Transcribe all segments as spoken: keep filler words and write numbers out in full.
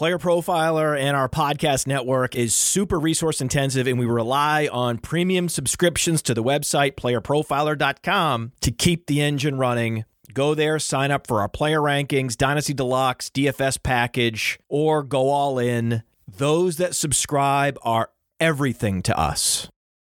Player Profiler and our podcast network is super resource intensive, and we rely on premium subscriptions to the website player profiler dot com to keep the engine running. Go there, sign up for our player rankings, Dynasty Deluxe, D F S package, or go all in. Those that subscribe are everything to us.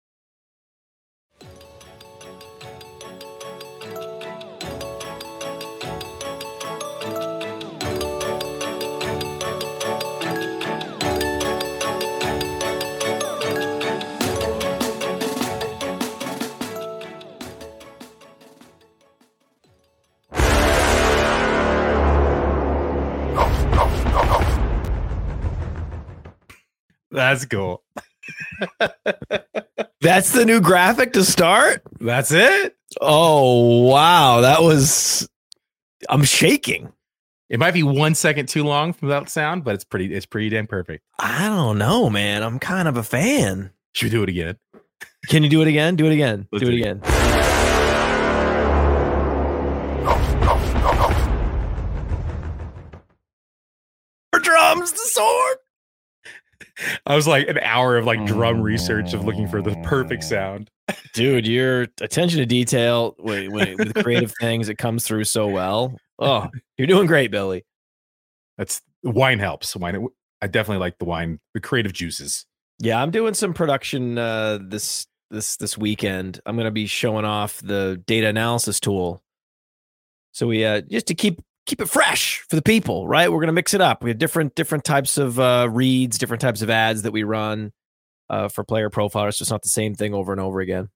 That's cool. That's the new graphic to start? That's it? Oh, wow. That was... I'm shaking. It might be one second too long from that sound, but it's pretty it's pretty damn perfect. I don't know, man. I'm kind of a fan. Should we do it again? Can you do it again? Do it again. Let's do it do it again. Drums, the sword. I was like an hour of like drum research of looking for the perfect sound. Dude, your attention to detail with, with creative things, it comes through so well. Oh, you're doing great, Billy. That's wine helps. Wine. I definitely like the wine, the creative juices. Yeah, I'm doing some production uh, this this this weekend. I'm going to be showing off the data analysis tool. So we uh, just to keep keep it fresh for the people, right? We're going to mix it up. We have different different types of uh, reads, different types of ads that we run uh, for Player Profilers. So it's not the same thing over and over again.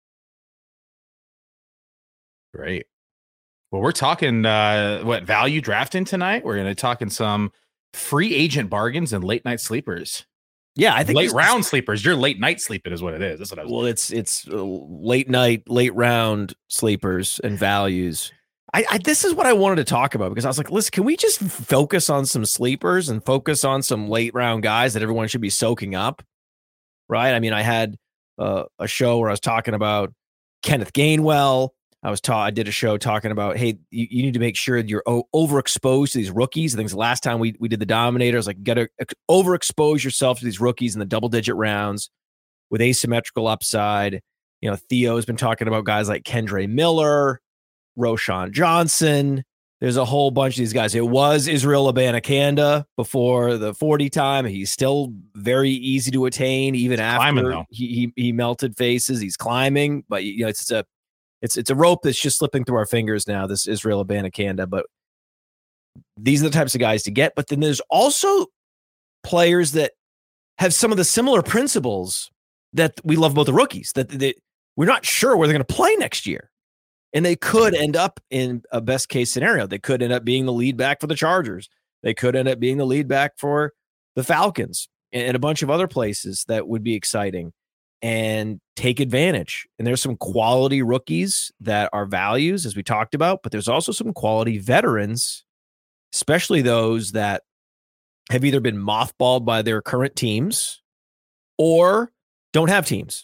Great. Well, we're talking uh, what value drafting tonight. We're going to talking some free agent bargains and late night sleepers. Yeah, I think late this, round sleepers. You're late night sleeping is what it is. That's what I was. Well, it's it's uh, late night, late round sleepers and values. I, I this is what I wanted to talk about because I was like, listen, can we just focus on some sleepers and focus on some late round guys that everyone should be soaking up, right? I mean, I had uh, a show where I was talking about Kenneth Gainwell. I was ta- I did a show talking about, hey, you, you need to make sure that you're o- overexposed to these rookies. I think the last time we we did the Dominator, I was like, you got to ex- overexpose yourself to these rookies in the double digit rounds with asymmetrical upside. You know, Theo's been talking about guys like Kendre Miller, Roshan Johnson. There's a whole bunch of these guys. It was Israel Abanikanda before the forty time. He's still very easy to attain, even He's after climbing, he, he he melted faces. He's climbing, but you know, it's a It's it's a rope that's just slipping through our fingers now, this Israel Abanikanda. But these are the types of guys to get. But then there's also players that have some of the similar principles that we love about the rookies, that, that we're not sure where they're going to play next year. And they could end up in a best case scenario. They could end up being the lead back for the Chargers. They could end up being the lead back for the Falcons and, and a bunch of other places that would be exciting. And take advantage. And there's some quality rookies that are values, as we talked about, but there's also some quality veterans, especially those that have either been mothballed by their current teams or don't have teams.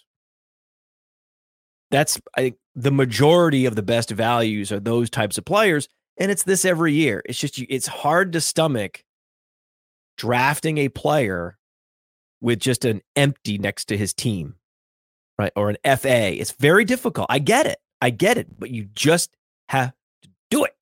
That's, I think, the majority of the best values are those types of players. And it's this every year. It's just, it's hard to stomach drafting a player with just an empty next to his team. Right. Or an F A. It's very difficult. I get it. I get it. But you just have to do it.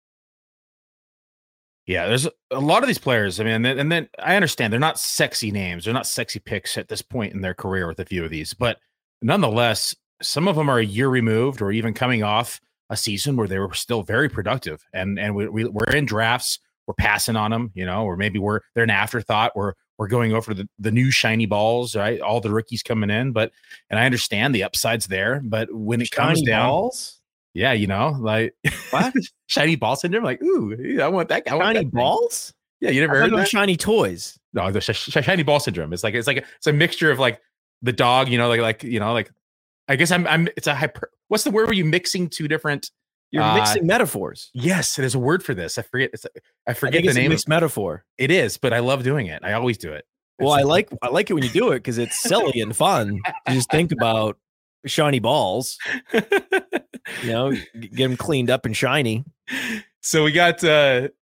Yeah, there's a lot of these players. I mean, and then, and then I understand they're not sexy names. They're not sexy picks at this point in their career with a few of these. But nonetheless, some of them are a year removed or even coming off a season where they were still very productive. And and we, we, we're in drafts. We're passing on them, you know, or maybe we're they're an afterthought. We're We're going over the, the new shiny balls, right? All the rookies coming in, but and I understand the upside's there, but when it Shiny comes down, balls? yeah, you know, like What? shiny ball syndrome, like ooh, yeah, I want that. I want Shiny that balls? thing. Yeah, you never I heard thought of it that? was shiny toys. No, the sh- sh- shiny ball syndrome. It's like it's like a, it's a mixture of like the dog, you know, like like you know, like I guess I'm I'm. It's a hyper. What's the word where you mixing two different? You're uh, mixing metaphors. Yes, there's a word for this. I forget. It's, I I forget think the it's a name. mixed metaphor. It is, but I love doing it. I always do it. Well, It's I like I like it when you do it because it's silly and fun. You just think about shiny balls, you know, g- get them cleaned up and shiny. So we got uh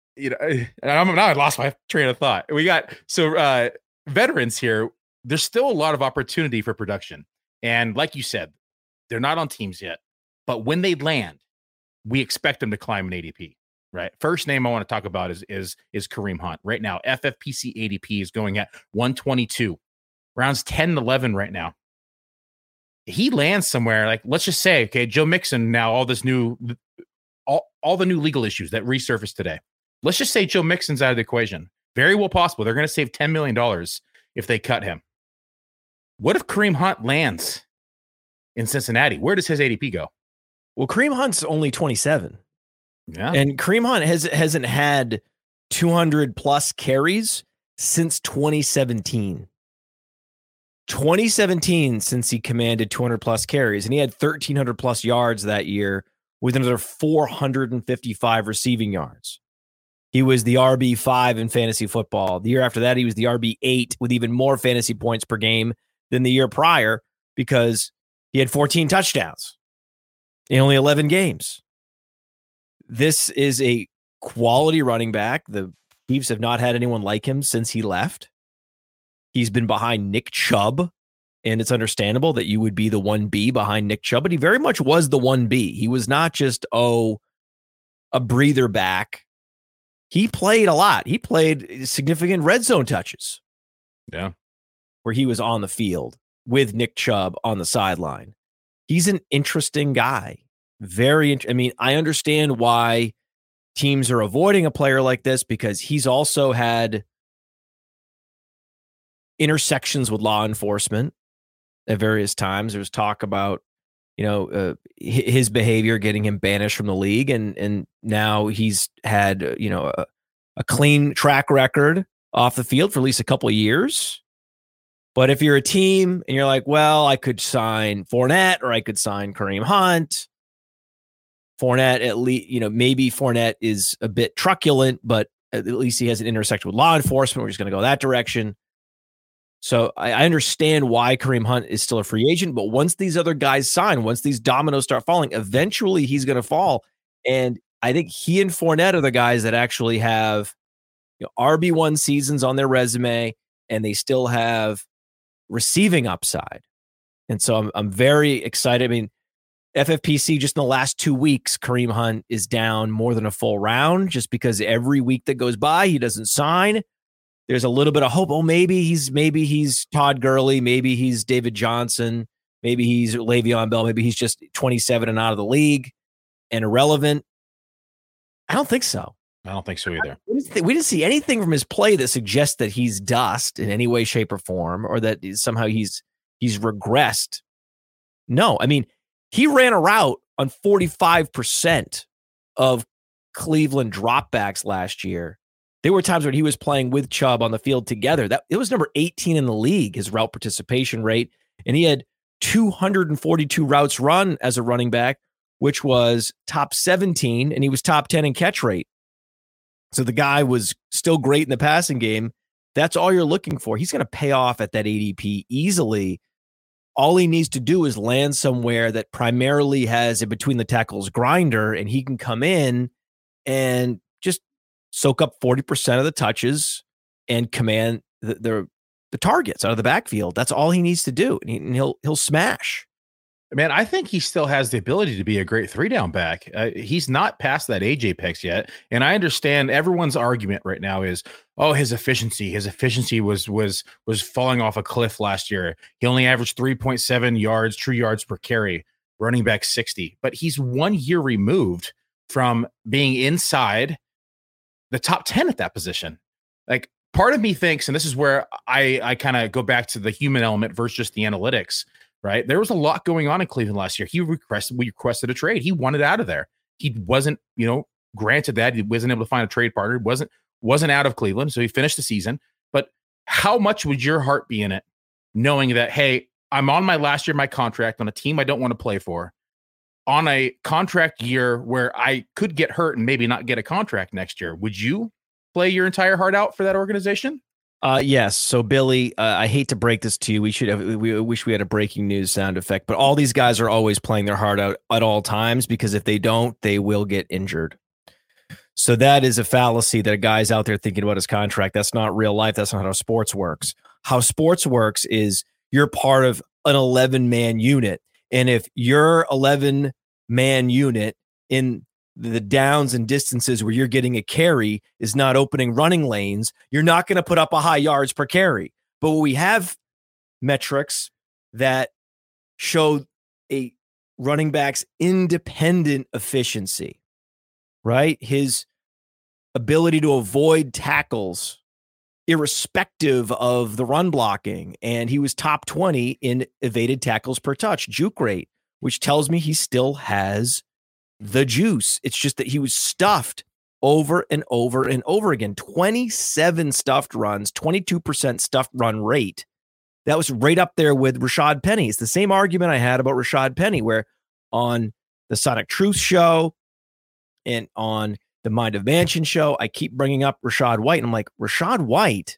you know, I'm now I lost my train of thought. We got so uh, veterans here. There's still a lot of opportunity for production, and like you said, they're not on teams yet. But when they land, we expect them to climb an A D P. Right. First name I want to talk about is is is Kareem Hunt. Right now, F F P C A D P is going at one twenty-two, rounds ten and eleven right now. He lands somewhere like, let's just say, okay, Joe Mixon. Now all this new, all all the new legal issues that resurfaced today. Let's just say Joe Mixon's out of the equation. Very well possible they're going to save ten million dollars if they cut him. What if Kareem Hunt lands in Cincinnati? Where does his A D P go? Well, Kareem Hunt's only twenty-seven. Yeah. And Kareem Hunt has, hasn't had two hundred plus carries since twenty seventeen. twenty seventeen since he commanded two hundred plus carries, and he had thirteen hundred plus yards that year with another four hundred fifty-five receiving yards. He was the R B five in fantasy football. The year after that, he was the R B eight with even more fantasy points per game than the year prior because he had fourteen touchdowns in only eleven games. This is a quality running back. The Chiefs have not had anyone like him since he left. He's been behind Nick Chubb, and it's understandable that you would be the one B behind Nick Chubb, but he very much was the one B. He was not just, oh, a breather back. He played a lot. He played significant red zone touches. Yeah. Where he was on the field with Nick Chubb on the sideline. He's an interesting guy. Very, int- I mean, I understand why teams are avoiding a player like this because he's also had intersections with law enforcement at various times. There was talk about, you know, uh, his behavior getting him banished from the league, and and now he's had, uh, you know, a, a clean track record off the field for at least a couple of years. But if you're a team and you're like, well, I could sign Fournette or I could sign Kareem Hunt. Fournette, at least, you know, maybe Fournette is a bit truculent, but at least he has an intersection with law enforcement. We're just going to go that direction. So I, I understand why Kareem Hunt is still a free agent, but once these other guys sign, once these dominoes start falling, eventually he's going to fall. And I think he and Fournette are the guys that actually have, you know, R B one seasons on their resume, and they still have receiving upside. And so I'm I'm very excited. I mean, F F P C just in the last two weeks, Kareem Hunt is down more than a full round just because every week that goes by, he doesn't sign. There's a little bit of hope. Oh, maybe he's maybe he's Todd Gurley. Maybe he's David Johnson. Maybe he's Le'Veon Bell. Maybe he's just twenty-seven and out of the league and irrelevant. I don't think so. I don't think so either. We didn't see anything from his play that suggests that he's dust in any way, shape, or form, or that somehow he's he's regressed. No, I mean, he ran a route on forty-five percent of Cleveland dropbacks last year. There were times when he was playing with Chubb on the field together. That it was number eighteen in the league, his route participation rate. And he had two hundred forty-two routes run as a running back, which was top seventeen, and he was top ten in catch rate. So the guy was still great in the passing game. That's all you're looking for. He's going to pay off at that A D P easily. All he needs to do is land somewhere that primarily has a between the tackles grinder, and he can come in and just soak up forty percent of the touches and command the, the, the targets out of the backfield. That's all he needs to do, and, he, and he'll he'll smash. Man, I think he still has the ability to be a great three down back. Uh, he's not past that A J Pex yet. And I understand everyone's argument right now is, oh, his efficiency, his efficiency was, was, was falling off a cliff last year. He only averaged three point seven yards, true yards per carry, running back sixty, but he's one year removed from being inside the top ten at that position. Like, part of me thinks, and this is where I, I kind of go back to the human element versus just the analytics. Right. There was a lot going on in Cleveland last year. He requested, we requested a trade. He wanted out of there. He wasn't, you know, granted that he wasn't able to find a trade partner. He wasn't, wasn't out of Cleveland. So he finished the season. But how much would your heart be in it knowing that, hey, I'm on my last year of my contract on a team I don't want to play for, on a contract year where I could get hurt and maybe not get a contract next year? Would you play your entire heart out for that organization? Uh, yes. So, Billy, uh, I hate to break this to you. We should have, we wish we had a breaking news sound effect, but all these guys are always playing their heart out at all times, because if they don't, they will get injured. So that is a fallacy that a guy's out there thinking about his contract. That's not real life. That's not how sports works. How sports works is you're part of an eleven-man unit. And if your eleven-man unit in the downs and distances where you're getting a carry is not opening running lanes, you're not going to put up a high yards per carry. But we have metrics that show a running back's independent efficiency, right? His ability to avoid tackles irrespective of the run blocking. And he was top twenty in evaded tackles per touch, juke rate, which tells me he still has the juice. It's just that he was stuffed over and over and over again. twenty-seven stuffed runs, twenty-two percent stuffed run rate. That was right up there with Rashad Penny. It's the same argument I had about Rashad Penny, where on the Sonic Truth show and on the Mind of Mansion show, I keep bringing up Rachaad White. And I'm like, Rachaad White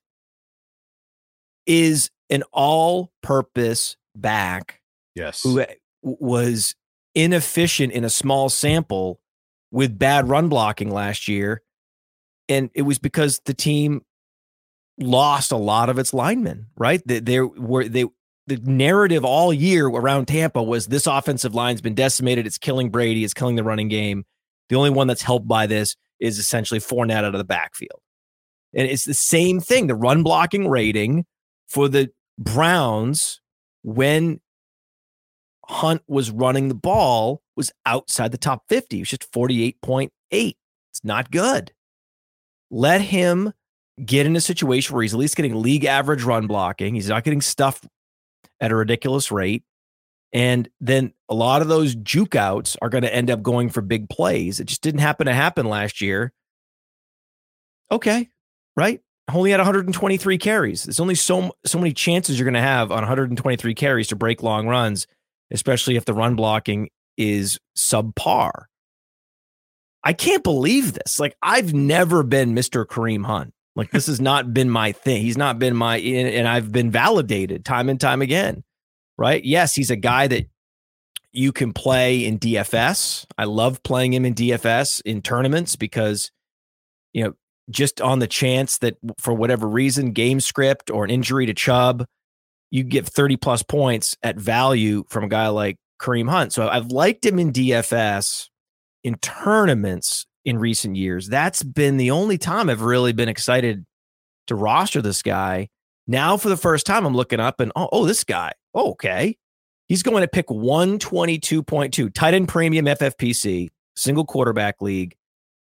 is an all-purpose back. Yes. Who was inefficient in a small sample with bad run blocking last year. And it was because the team lost a lot of its linemen, right? They, they were, they, the narrative all year around Tampa was this offensive line's been decimated. It's killing Brady. It's killing the running game. The only one that's helped by this is essentially Fournette out of the backfield. And it's the same thing. The run blocking rating for the Browns when Hunt was running the ball was outside the top fifty. It was just forty-eight point eight. It's not good. Let him get in a situation where he's at least getting league average run blocking. He's not getting stuffed at a ridiculous rate. And then a lot of those juke outs are going to end up going for big plays. It just didn't happen to happen last year. Okay, right? Only had one hundred twenty-three carries. There's only so, so many chances you're going to have on one hundred twenty-three carries to break long runs, especially if the run blocking is subpar. I can't believe this. Like, I've never been Mister Kareem Hunt. Like, this has not been my thing. He's not been my, and I've been validated time and time again, right? Yes, he's a guy that you can play in D F S. I love playing him in D F S in tournaments because, you know, just on the chance that for whatever reason, game script or an injury to Chubb, you get thirty plus points at value from a guy like Kareem Hunt. So I've liked him in D F S in tournaments in recent years. That's been the only time I've really been excited to roster this guy. Now, for the first time, I'm looking up and, oh, oh this guy. Oh, okay. He's going to pick one twenty-two point two, tight end premium F F P C, single quarterback league,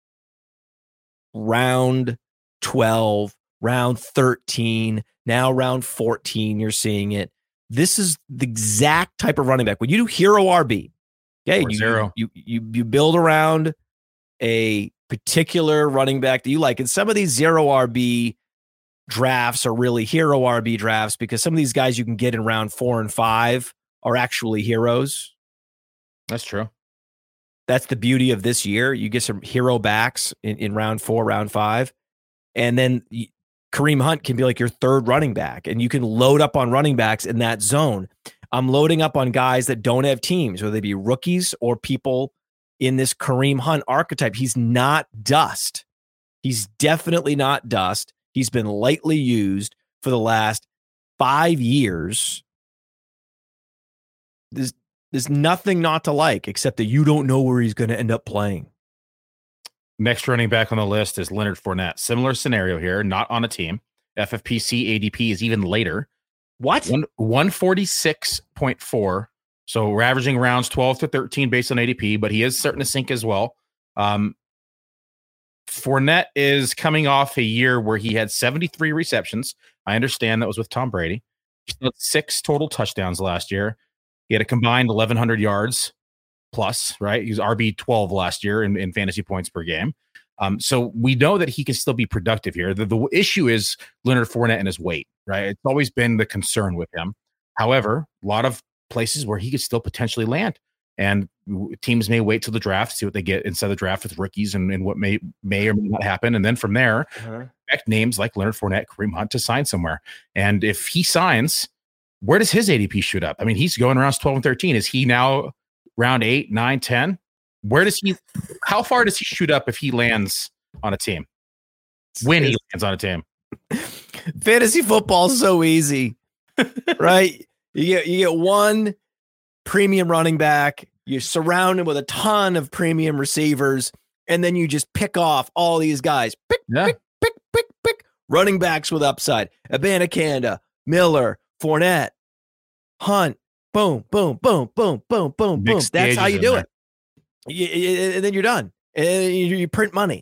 round twelve, round thirteen, now round fourteen, you're seeing it. This is the exact type of running back. When you do hero R B, okay, you, zero. You, you, you build around a particular running back that you like. And some of these zero R B drafts are really hero R B drafts because some of these guys you can get in round four and five are actually heroes. That's true. That's the beauty of this year. You get some hero backs in, in round four, round five. And then Kareem Hunt can be like your third running back, and you can load up on running backs in that zone. I'm loading up on guys that don't have teams, whether they be rookies or people in this Kareem Hunt archetype. He's not dust. He's definitely not dust. He's been lightly used for the last five years. There's, there's nothing not to like except that you don't know where he's going to end up playing. Next running back on the list is Leonard Fournette. Similar scenario here, not on a team. F F P C A D P is even later. What? One, one forty-six point four. So we're averaging rounds twelve to thirteen based on A D P, but he is starting to sink as well. Um, Fournette is coming off a year where he had seventy-three receptions. I understand that was with Tom Brady. He had six total touchdowns last year. He had a combined eleven hundred yards plus, right? He was R B twelve last year in, in fantasy points per game. Um, so we know that he can still be productive here. The, the issue is Leonard Fournette and his weight, right? It's always been the concern with him. However, a lot of places where he could still potentially land. And teams may wait till the draft, see what they get inside the draft with rookies and, and what may may or may not happen. And then from there, uh-huh. expect names like Leonard Fournette, Kareem Hunt to sign somewhere. And if he signs, where does his A D P shoot up? I mean, he's going around twelve and thirteen. Is he now round eight, nine, ten? Where does he, how far does he shoot up if he lands on a team. When he lands on a team. Fantasy football is so easy, right? You get you get one premium running back. You're surrounded with a ton of premium receivers, and then you just pick off all these guys. Pick, Yeah. pick, pick, pick, pick. Running backs with upside. Abanikanda, Miller, Fournette, Hunt. Boom, boom, boom, boom, boom, boom, Big boom. That's how stages you in do there. it. You, you- and then you're done. And you, you print money.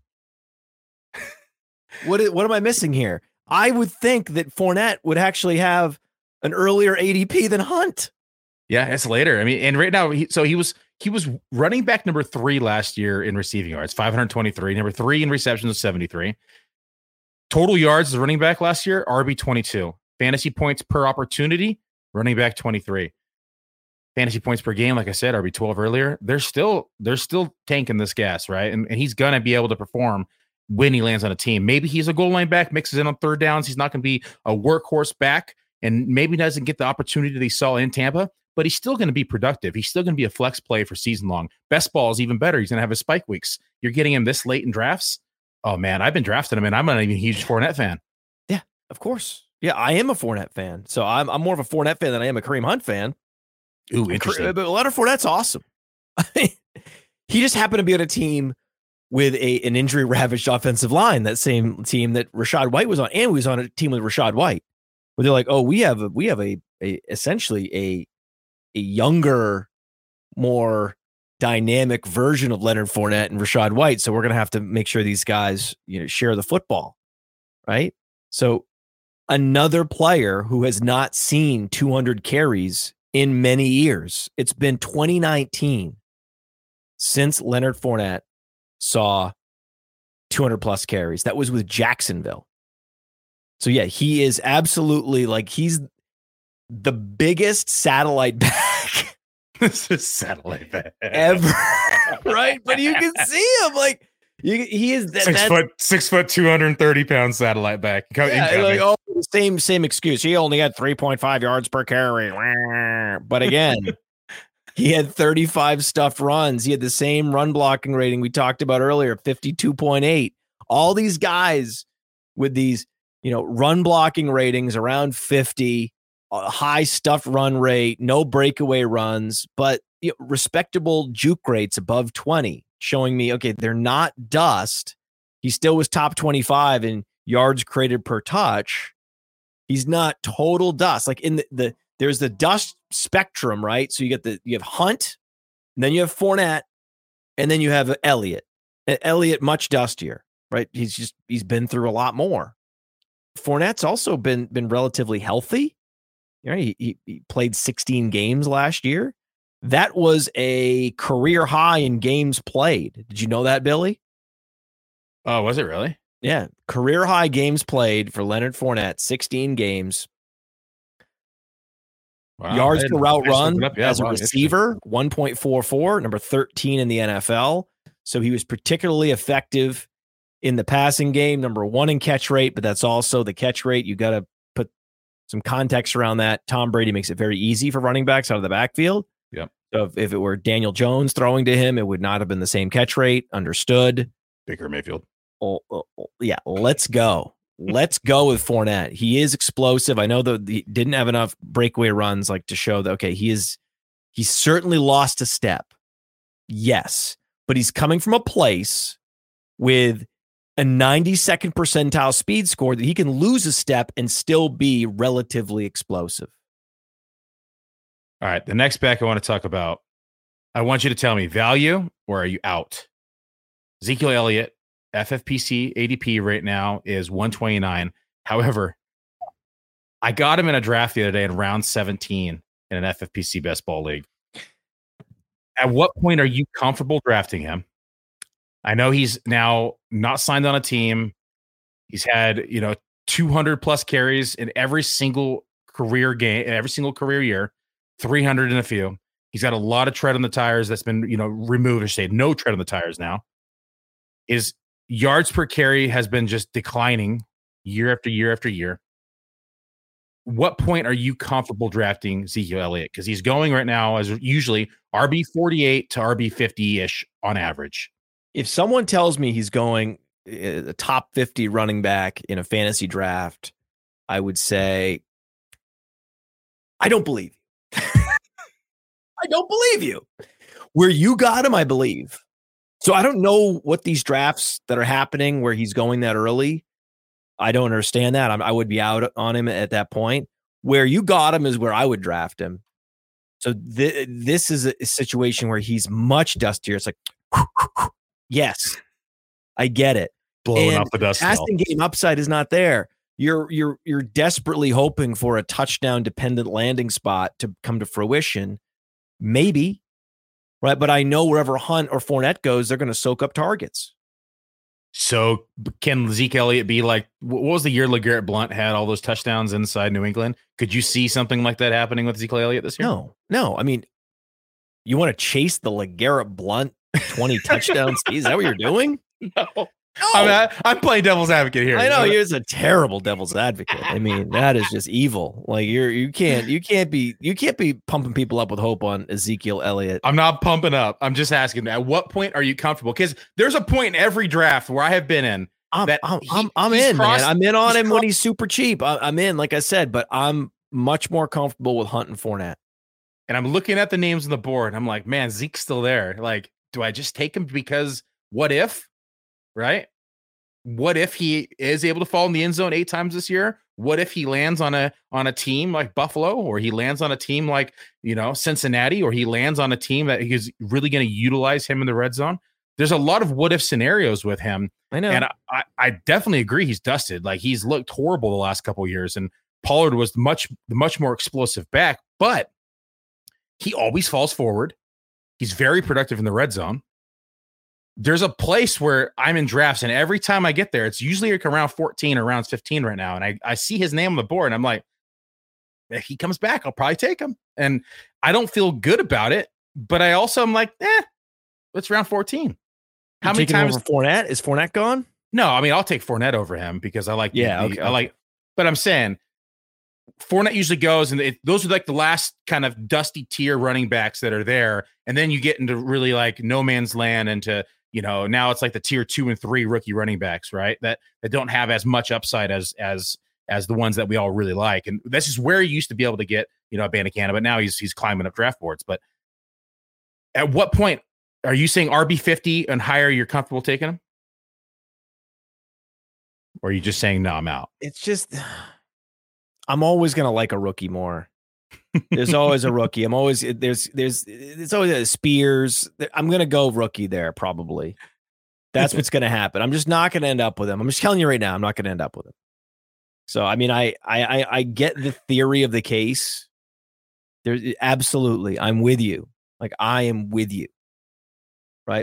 What is, what am I missing here? I would think that Fournette would actually have an earlier A D P than Hunt. Yeah, it's later. I mean, and right now, he, so he was he was running back number three last year in receiving yards, five hundred twenty-three. Number three in receptions, seventy-three. Total yards as a running back last year, R B twenty-two. Fantasy points per opportunity, running back twenty-three. Fantasy points per game, like I said, R B twelve earlier. They're still they're still tanking this gas, right? And, and he's gonna be able to perform when he lands on a team. Maybe he's a goal line back, mixes in on third downs. He's not going to be a workhorse back, and maybe doesn't get the opportunity that he saw in Tampa, but he's still going to be productive. He's still going to be a flex play for season long. Best ball is even better. He's going to have his spike weeks. You're getting him this late in drafts. Oh man, I've been drafting him, and I'm not even a huge Fournette fan. Yeah, of course. Yeah, I am a Fournette fan. So I'm I'm more of a Fournette fan than I am a Kareem Hunt fan. Ooh, interesting. But Leonard Fournette's awesome. He just happened to be on a team with a an injury ravaged offensive line, that same team that Rachaad White was on, and we was on a team with Rachaad White, where they're like, oh, we have a, we have a, a essentially a a younger, more dynamic version of Leonard Fournette and Rachaad White, so we're gonna have to make sure these guys, you know, share the football, right? So another player who has not seen two hundred carries in many years. It's been twenty nineteen since Leonard Fournette saw two hundred plus carries. That was with Jacksonville. So yeah, he is absolutely like he's the biggest satellite back This is satellite back ever, right? But you can see him like you, he is that, six that's, foot six foot two hundred thirty pound satellite back. Co- yeah, incoming. like, oh, same same excuse. He only had three point five yards per carry. But again, he had thirty-five stuffed runs. He had the same run blocking rating we talked about earlier, fifty-two point eight. All these guys with these, you know, run blocking ratings around fifty, a high stuffed run rate, no breakaway runs, but you know, respectable juke rates above twenty, showing me, okay, they're not dust. He still was top twenty-five in yards created per touch. He's not total dust. Like in the, the there's the dust spectrum, right? So you get the you have Hunt, and then you have Fournette, and then you have Elliott. Elliott much dustier, right? He's just he's been through a lot more. Fournette's also been been relatively healthy. You know, he, he, he played sixteen games last year. That was a career high in games played. Did you know that, Billy? Oh, was it really? Yeah, career high games played for Leonard Fournette, sixteen games. Wow. Yards per route run Yeah, as a wow, receiver, one point four four, number thirteen in the N F L. So he was particularly effective in the passing game, number one in catch rate, but that's also the catch rate. You got to put some context around that. Tom Brady makes it very easy for running backs out of the backfield. Yep. So if, if it were Daniel Jones throwing to him, it would not have been the same catch rate. Understood. Baker Mayfield. Oh, oh, oh, yeah, let's go. Let's go with Fournette. He is explosive. I know that he didn't have enough breakaway runs like to show that, okay, he is, he's certainly lost a step. Yes, but he's coming from a place with a ninety-second percentile speed score that he can lose a step and still be relatively explosive. All right, the next back I want to talk about, I want you to tell me value or are you out? Ezekiel Elliott, F F P C A D P right now is one twenty-nine. However, I got him in a draft the other day in round seventeen in an F F P C best ball league. At what point are you comfortable drafting him? I know he's now not signed on a team. He's had, you know, two hundred plus carries in every single career game, every single career year, three hundred in a few. He's got a lot of tread on the tires that's been, you know, removed, or say no tread on the tires now. His yards per carry has been just declining year after year after year. What point are you comfortable drafting Ezekiel Elliott? Because he's going right now as usually R B forty-eight to R B fifty-ish on average. If someone tells me he's going a top fifty running back in a fantasy draft, I would say, I don't believe you. I don't believe you. Where you got him, I believe. So I don't know what these drafts that are happening where he's going that early. I don't understand that. I'm, I would be out on him at that point. Where you got him is where I would draft him. So th- this is a situation where he's much dustier. It's like, yes, I get it. Blowing and off the dust. Passing game upside is not there. You're you're you're desperately hoping for a touchdown dependent landing spot to come to fruition. Maybe, right? But I know wherever Hunt or Fournette goes, they're going to soak up targets. So can Zeke Elliott be like, what was the year LeGarrette Blount had all those touchdowns inside New England? Could you see something like that happening with Zeke Elliott this year? No, no. I mean, you want to chase the LeGarrette Blount twenty touchdowns? Is that what you're doing? No. No. I mean, I, I'm playing devil's advocate here. I know you're a terrible devil's advocate. I mean, that is just evil. Like you're, you can't, you can't be, you can't be pumping people up with hope on Ezekiel Elliott. I'm not pumping up. I'm just asking, at what point are you comfortable? Because there's a point in every draft where I have been in I'm, that I'm, he, I'm, I'm in, crossed, man. I'm in on him crossed. when he's super cheap. I, I'm in, like I said, but I'm much more comfortable with Hunt and Fournette. And I'm looking at the names on the board. And I'm like, man, Zeke's still there. Like, do I just take him because what if, right? What if he is able to fall in the end zone eight times this year? What if he lands on a on a team like Buffalo, or he lands on a team like, you know, Cincinnati, or he lands on a team that he's really going to utilize him in the red zone? There's a lot of what if scenarios with him. I know. And I, I, I definitely agree he's dusted. Like he's looked horrible the last couple of years. And Pollard was much, much more explosive back, but he always falls forward. He's very productive in the red zone. There's a place where I'm in drafts, and every time I get there, it's usually like around fourteen or around fifteen right now. And I, I see his name on the board, and I'm like, if he comes back, I'll probably take him. And I don't feel good about it, but I also am like, eh, it's round fourteen. How You're many times? Over Fournette? Is Fournette gone? No, I mean, I'll take Fournette over him because I like, yeah, the, okay, I like, but I'm saying Fournette usually goes, and it, those are like the last kind of dusty tier running backs that are there. And then you get into really like no man's land into, you know, now it's like the tier two and three rookie running backs, right? That that don't have as much upside as as as the ones that we all really like. And this is where he used to be able to get, you know, Abanikanda, but now he's he's climbing up draft boards. But at what point are you saying R B fifty and higher you're comfortable taking him? Or are you just saying no, I'm out? It's just I'm always gonna like a rookie more. There's always a rookie. I'm always there's there's it's always a Spears. I'm gonna go rookie there probably. That's what's gonna happen. I'm just not gonna end up with him. I'm just telling you right now. I'm not gonna end up with him. So I mean, I I I get the theory of the case. There's absolutely. I'm with you. Like I am with you. Right.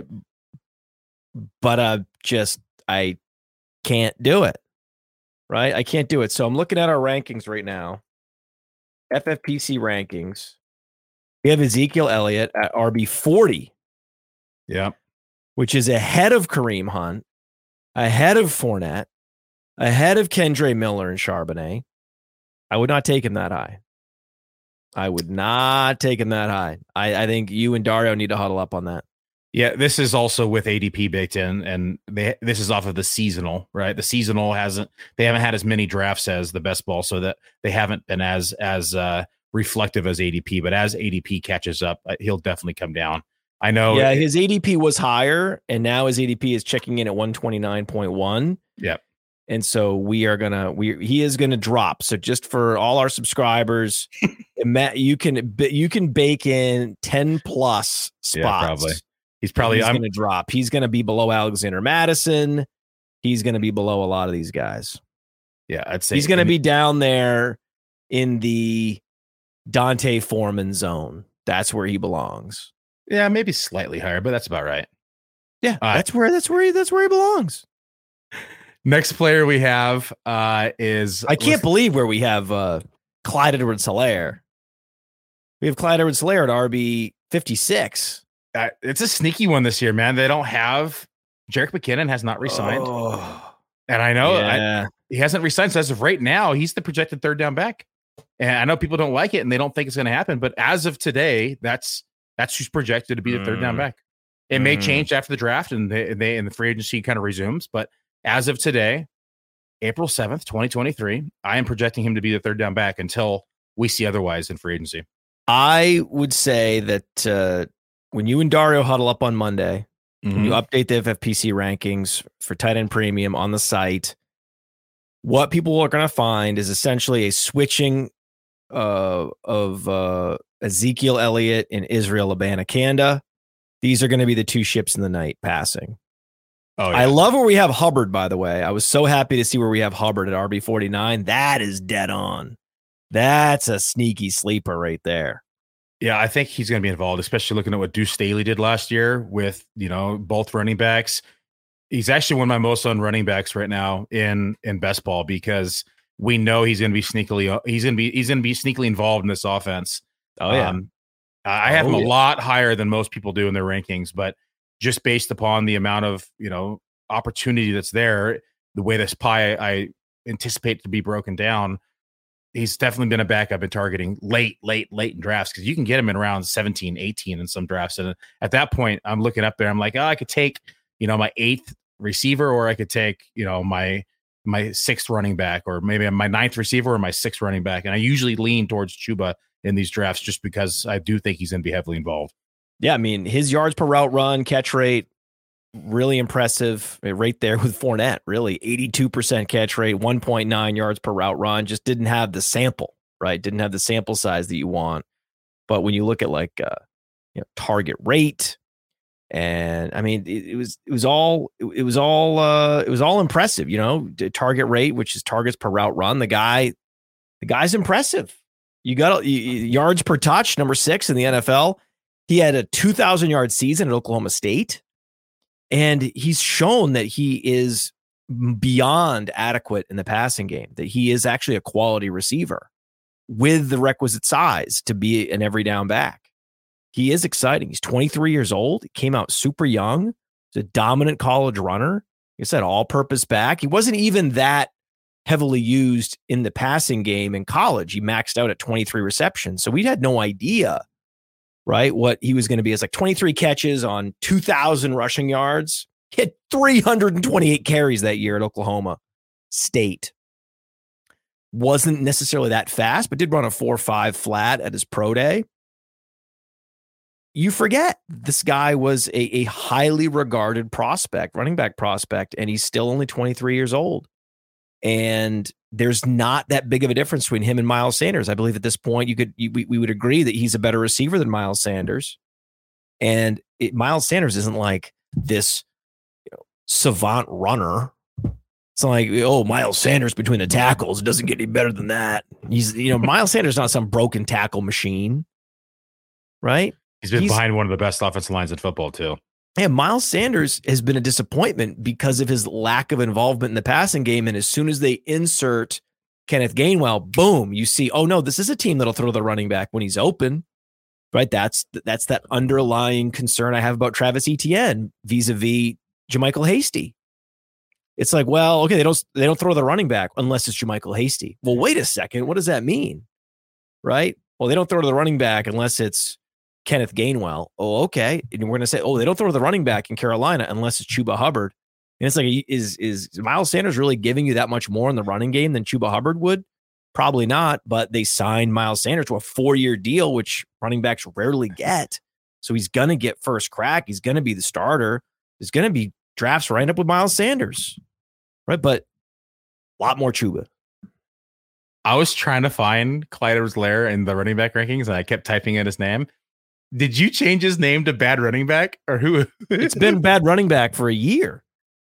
But uh, just I can't do it. Right. I can't do it. So I'm looking at our rankings right now. F F P C rankings. We have Ezekiel Elliott at R B forty. Yeah. Which is ahead of Kareem Hunt, ahead of Fournette, ahead of Kendre Miller and Charbonnet. I would not take him that high. I would not take him that high. I, I think you and Dario need to huddle up on that. Yeah, this is also with A D P baked in, and they this is off of the seasonal, right? The seasonal hasn't they haven't had as many drafts as the best ball, so that they haven't been as as uh, reflective as A D P. But as A D P catches up, he'll definitely come down. I know. Yeah, his A D P was higher, and now his A D P is checking in at one twenty-nine point one. Yep. And so we are gonna we he is gonna drop. So just for all our subscribers, you can you can bake in ten plus spots. Yeah, probably. He's probably he's I'm, gonna drop. He's gonna be below Alexander Madison. He's gonna be below a lot of these guys. Yeah, I'd say he's gonna be down there in the Dante Foreman zone. That's where he belongs. Yeah, maybe slightly higher, but that's about right. Yeah, uh, that's where that's where he that's where he belongs. Next player we have uh, is I can't believe where we have uh, Clyde Edwards-Helaire. We have Clyde Edwards-Helaire at R B fifty-six. Uh, it's a sneaky one this year, man. They don't have Jerick McKinnon has not resigned, oh, and I know yeah. I, he hasn't resigned. So as of right now, he's the projected third down back. And I know people don't like it and they don't think it's going to happen, but as of today, that's that's who's projected to be the third down back. It mm. may change after the draft and they, they and the free agency kind of resumes, but as of today, April seventh, twenty twenty-three, I am projecting him to be the third down back until we see otherwise in free agency. I would say that uh, when you and Dario huddle up on Monday, mm-hmm. when you update the F F P C rankings for tight end premium on the site, what people are going to find is essentially a switching uh, of uh, Ezekiel Elliott and Israel Abanikanda. These are going to be the two ships in the night passing. Oh, yeah. I love where we have Hubbard, by the way. I was so happy to see where we have Hubbard at R B forty-nine. That is dead on. That's a sneaky sleeper right there. Yeah, I think he's going to be involved, especially looking at what Deuce Staley did last year with, you know, both running backs. He's actually one of my most owned running backs right now in in best ball because we know he's going to be sneakily he's going to be he's going to be sneakily involved in this offense. Oh yeah, um, I have oh, him a yeah. lot higher than most people do in their rankings, but just based upon the amount of you know opportunity that's there, the way this pie I anticipate to be broken down, he's definitely been a backup in targeting late, late, late in drafts because you can get him in around seventeen, eighteen in some drafts. And at that point, I'm looking up there. I'm like, oh, I could take, you know, my eighth receiver, or I could take, you know, my my sixth running back, or maybe my ninth receiver or my sixth running back. And I usually lean towards Chuba in these drafts just because I do think he's going to be heavily involved. Yeah, I mean, his yards per route run, catch rate, really impressive right there with Fournette, really eighty-two percent catch rate, one point nine yards per route run, just didn't have the sample, right? Didn't have the sample size that you want. But when you look at like, uh, you know, target rate, and I mean, it, it was, it was all, it, it was all, uh, it was all impressive, you know, target rate, which is targets per route run. The guy, the guy's impressive. You got you, yards per touch, number six in the N F L. He had a two thousand yard season at Oklahoma State. And he's shown that he is beyond adequate in the passing game, that he is actually a quality receiver with the requisite size to be an every down back. He is exciting. He's twenty-three years old. He came out super young. He's a dominant college runner. Like I said, all-purpose back. He wasn't even that heavily used in the passing game in college. He maxed out at twenty-three receptions. So we had no idea, right, what he was going to be. It's like twenty-three catches on two thousand rushing yards. He had three hundred twenty-eight carries that year at Oklahoma State. Wasn't necessarily that fast, but did run a four five flat at his pro day. You forget this guy was a, a highly regarded prospect, running back prospect, and he's still only twenty-three years old. And there's not that big of a difference between him and Miles Sanders. I believe at this point, you could you, we, we would agree that he's a better receiver than Miles Sanders. And it, Miles Sanders isn't like this, you know, savant runner. It's not like, oh, Miles Sanders between the tackles. It doesn't get any better than that. He's, you know, Miles Sanders is not some broken tackle machine, right? He's been he's, behind one of the best offensive lines in football too. Yeah, Miles Sanders has been a disappointment because of his lack of involvement in the passing game. And as soon as they insert Kenneth Gainwell, boom, you see, oh no, this is a team that'll throw the running back when he's open, right? That's that's that underlying concern I have about Travis Etienne vis-a-vis JaMycal Hasty. It's like, well, okay, they don't they don't throw the running back unless it's JaMycal Hasty. Well, wait a second, what does that mean, right? Well, they don't throw to the running back unless it's Kenneth Gainwell. Oh, okay. And we're going to say, oh, they don't throw the running back in Carolina unless it's Chuba Hubbard. And it's like, is is Miles Sanders really giving you that much more in the running game than Chuba Hubbard would? Probably not, but they signed Miles Sanders to a four-year deal, which running backs rarely get. So he's going to get first crack. He's going to be the starter. There's going to be drafts right up with Miles Sanders, right? But a lot more Chuba. I was trying to find Clyde Edwards-Helaire in the running back rankings, and I kept typing in his name. Did you change his name to Bad Running Back, or who? It's been Bad Running Back for a year.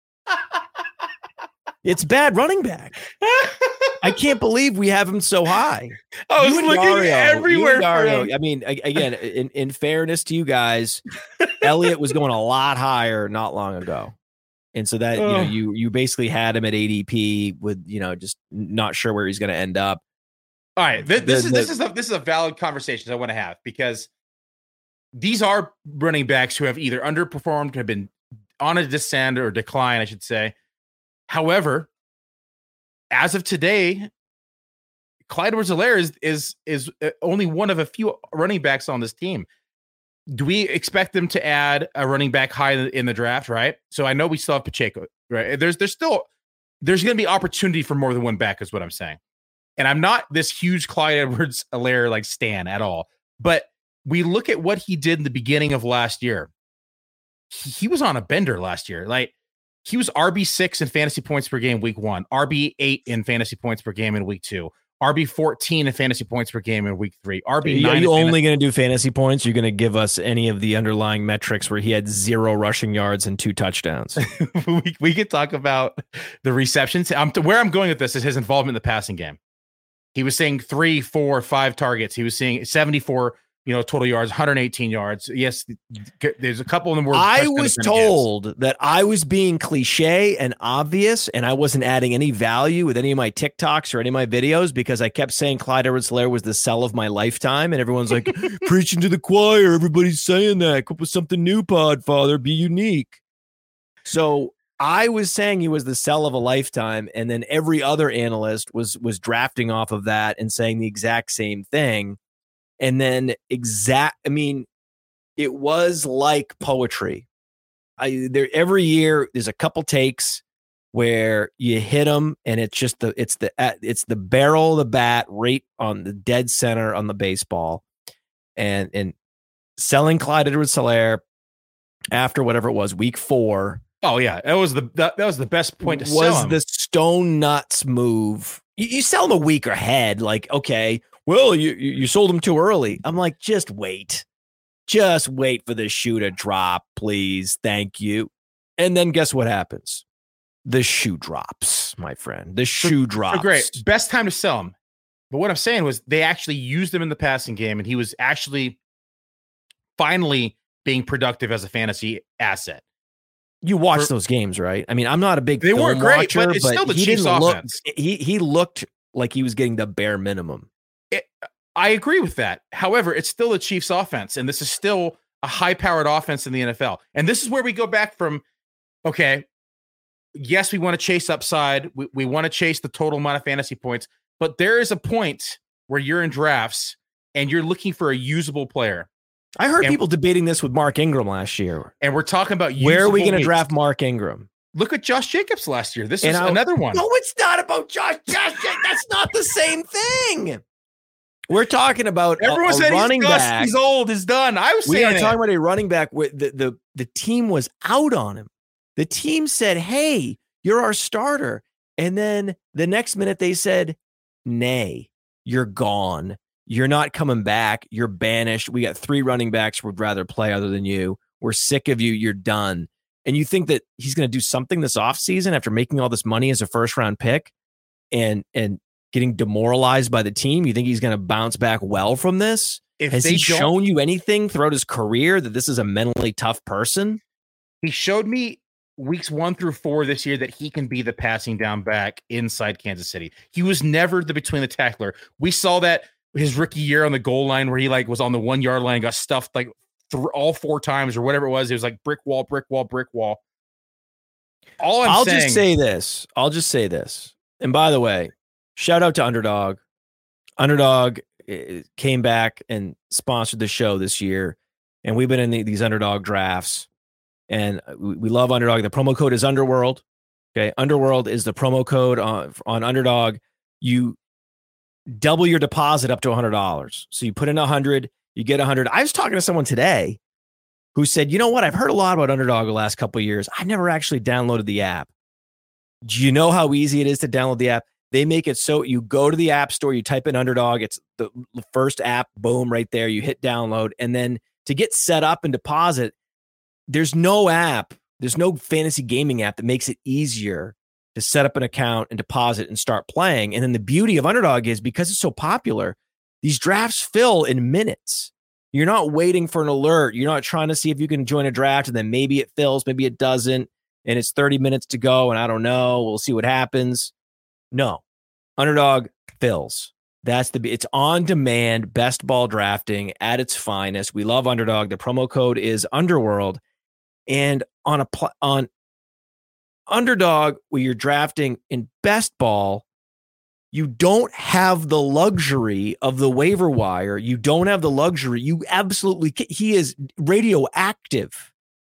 It's Bad Running Back. I can't believe we have him so high. I was looking Dario, everywhere for him. I mean, again, in, in fairness to you guys, Elliott was going a lot higher not long ago. And so that, you know, you you basically had him at A D P with, you know, just not sure where he's going to end up. All right. This, this the, is this is a this is a valid conversation I want to have, because these are running backs who have either underperformed, have been on a descent or decline, I should say. However, as of today, Clyde Edwards-Helaire is, is, is only one of a few running backs on this team. Do we expect them to add a running back high in the draft, right? So I know we still have Pacheco. right? There's there's still there's going to be opportunity for more than one back, is what I'm saying. And I'm not this huge Clyde Edwards-Helaire like stan at all, but we look at what he did in the beginning of last year. He, he was on a bender last year. Like he was R B six in fantasy points per game week one, R B eight in fantasy points per game in week two, R B fourteen in fantasy points per game in week three. R B nine. Are you only going to do fantasy points? You're going to give us any of the underlying metrics where he had zero rushing yards and two touchdowns? we, we could talk about the receptions. I'm to, where I'm going with this is his involvement in the passing game. He was seeing three, four, five targets. He was seeing seventy-four, you know, total yards, one hundred eighteen yards. Yes, there's a couple of them were. I was told that I was being cliche and obvious, and I wasn't adding any value with any of my TikToks or any of my videos because I kept saying Clyde Edwards-Helaire was the sell of my lifetime, and everyone's like, preaching to the choir. Everybody's saying that. Come up with something new, Podfather. Be unique. So I was saying he was the sell of a lifetime, and then every other analyst was was drafting off of that and saying the exact same thing. And then exact, I mean, it was like poetry. I there every year there's a couple takes where you hit them, and it's just the it's the it's the barrel of the bat right on the dead center on the baseball, and and selling Clyde Edwards-Helaire after whatever it was week four. Oh yeah, that was the that, that was the best point to was sell him. The stone nuts move. You, you sell them a week ahead, like okay. Well, you you sold him too early. I'm like, just wait. Just wait for the shoe to drop, please. Thank you. And then guess what happens? The shoe drops, my friend. The shoe drops. Great. Best time to sell him. But what I'm saying was they actually used him in the passing game, and he was actually finally being productive as a fantasy asset. You watch For, those games, right? I mean, I'm not a big they weren't great, watcher, but it's but still the he Chiefs didn't offense. Look, he, he looked like he was getting the bare minimum. It, I agree with that. However, it's still a Chiefs offense, and this is still a high-powered offense in the N F L. And this is where we go back from, okay, yes, we want to chase upside. We, we want to chase the total amount of fantasy points, but there is a point where you're in drafts and you're looking for a usable player. I heard and, people debating this with Mark Ingram last year. And we're talking about where are we going to draft Mark Ingram? Look at Josh Jacobs last year. This and is I, another one. No, it's not about Josh. Josh that's not the same thing. We're talking about everyone a, a said running he's back. He's old. He's done. I was we saying are it. talking about a running back where the, the the team was out on him. The team said, "Hey, you're our starter," and then the next minute they said, "Nay, you're gone. You're not coming back. You're banished. We got three running backs we'd rather play other than you. We're sick of you. You're done." And you think that he's going to do something this offseason after making all this money as a first round pick and and getting demoralized by the team? You think he's going to bounce back well from this? If Has they he don't- shown you anything throughout his career that this is a mentally tough person? He showed me weeks one through four this year that he can be the passing down back inside Kansas City. He was never the between the tackler. We saw that his rookie year on the goal line where he like was on the one yard line, got stuffed like th- all four times or whatever it was. It was like brick wall, brick wall, brick wall. All I'm I'll saying, just say this. I'll just say this. And by the way, shout out to Underdog. Underdog uh, came back and sponsored the show this year. And we've been in the, these Underdog drafts. And we, we love Underdog. The promo code is Underworld. Okay. Underworld is the promo code on, on Underdog. You double your deposit up to one hundred dollars. So you put in one hundred, you get one hundred. I was talking to someone today who said, you know what? I've heard a lot about Underdog the last couple of years. I never actually downloaded the app. Do you know how easy it is to download the app? They make it so you go to the app store, you type in Underdog. It's the first app, boom, right there. You hit download. And then to get set up and deposit, there's no app. There's no fantasy gaming app that makes it easier to set up an account and deposit and start playing. And then the beauty of Underdog is because it's so popular, these drafts fill in minutes. You're not waiting for an alert. You're not trying to see if you can join a draft and then maybe it fills, maybe it doesn't. And it's thirty minutes to go. And I don't know. We'll see what happens. No, Underdog fills. That's the, it's on demand, best ball drafting at its finest. We love Underdog. The promo code is Underworld. And on a, pl- on Underdog, where you're drafting in best ball, you don't have the luxury of the waiver wire. You don't have the luxury. You absolutely, he is radioactive.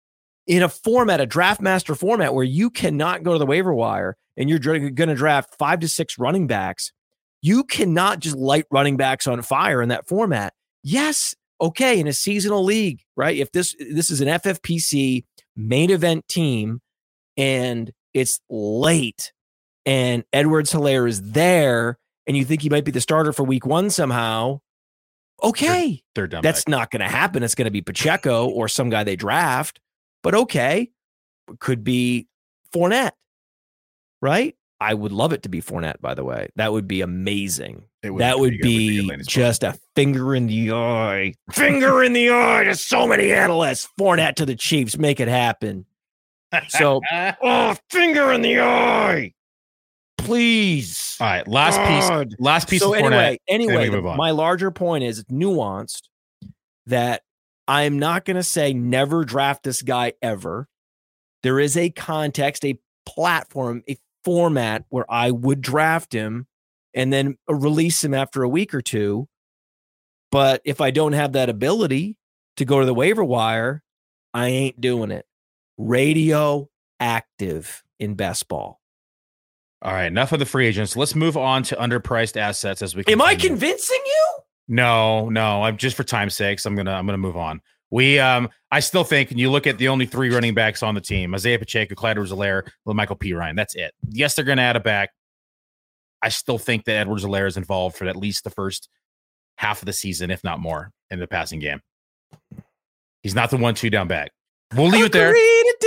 in a format, a draft master format where you cannot go to the waiver wire and you're going to draft five to six running backs, you cannot just light running backs on fire in that format. Yes, okay, in a seasonal league, right? If this this is an F F P C main event team and it's late and Edwards-Helaire is there and you think he might be the starter for week one somehow, okay. Third, third That's back. not going to happen. It's going to be Pacheco or some guy they draft. But okay, could be Fournette, right? I would love it to be Fournette, by the way. That would be amazing. Would that be would be just a finger in the eye. Finger in the eye to so many analysts. Fournette to the Chiefs. Make it happen. So, oh, finger in the eye. Please. All right, last God. piece. Last piece so of anyway, Fournette. Anyway, the, my larger point is nuanced that I'm not going to say never draft this guy ever. There is a context, a platform, a format where I would draft him and then release him after a week or two. But if I don't have that ability to go to the waiver wire, I ain't doing it. Radio active in best ball. All right, enough of the free agents. Let's move on to underpriced assets as we Am I continue. convincing you? No, no. I'm just for time's sakes. I'm gonna I'm gonna move on. We um I still think, and you look at the only three running backs on the team: Isaiah Pacheco, Clyde Edwards-Helaire, Michael P. Ryan. That's it. Yes, they're gonna add a back. I still think that Edwards-Helaire is involved for at least the first half of the season, if not more, in the passing game. He's not the one two down back. We'll leave Agree it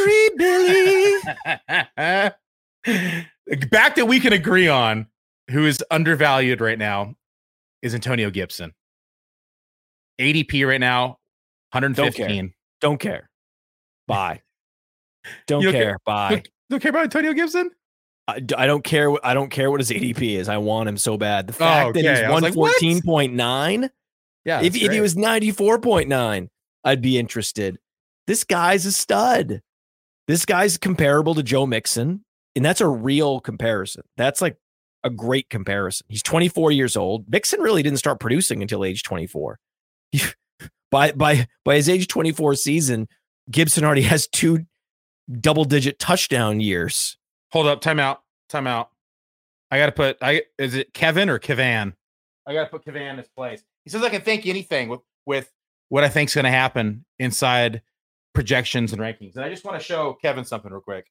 to disagree, there. Back that we can agree on, who is undervalued right now, is Antonio Gibson. A D P right now, one fifteen. Don't care. Don't care. Bye. Don't, don't care. care. Bye. Don't, don't care about Antonio Gibson? I, I don't care. What, I don't care what his A D P is. I want him so bad. The fact oh, okay. that he's one fourteen point nine. Like, yeah. If, if he was ninety-four point nine, I'd be interested. This guy's a stud. This guy's comparable to Joe Mixon. And that's a real comparison. That's like a great comparison. He's twenty-four years old. Mixon really didn't start producing until age twenty-four. He, by by by his age twenty-four season, Gibson already has two double-digit touchdown years. Hold up, time out, time out. I gotta put. I is it Kevin or Kevan? I gotta put Kevan in his place. He says I can think anything with with what I think's gonna happen inside projections and rankings. And I just want to show Kevin something real quick.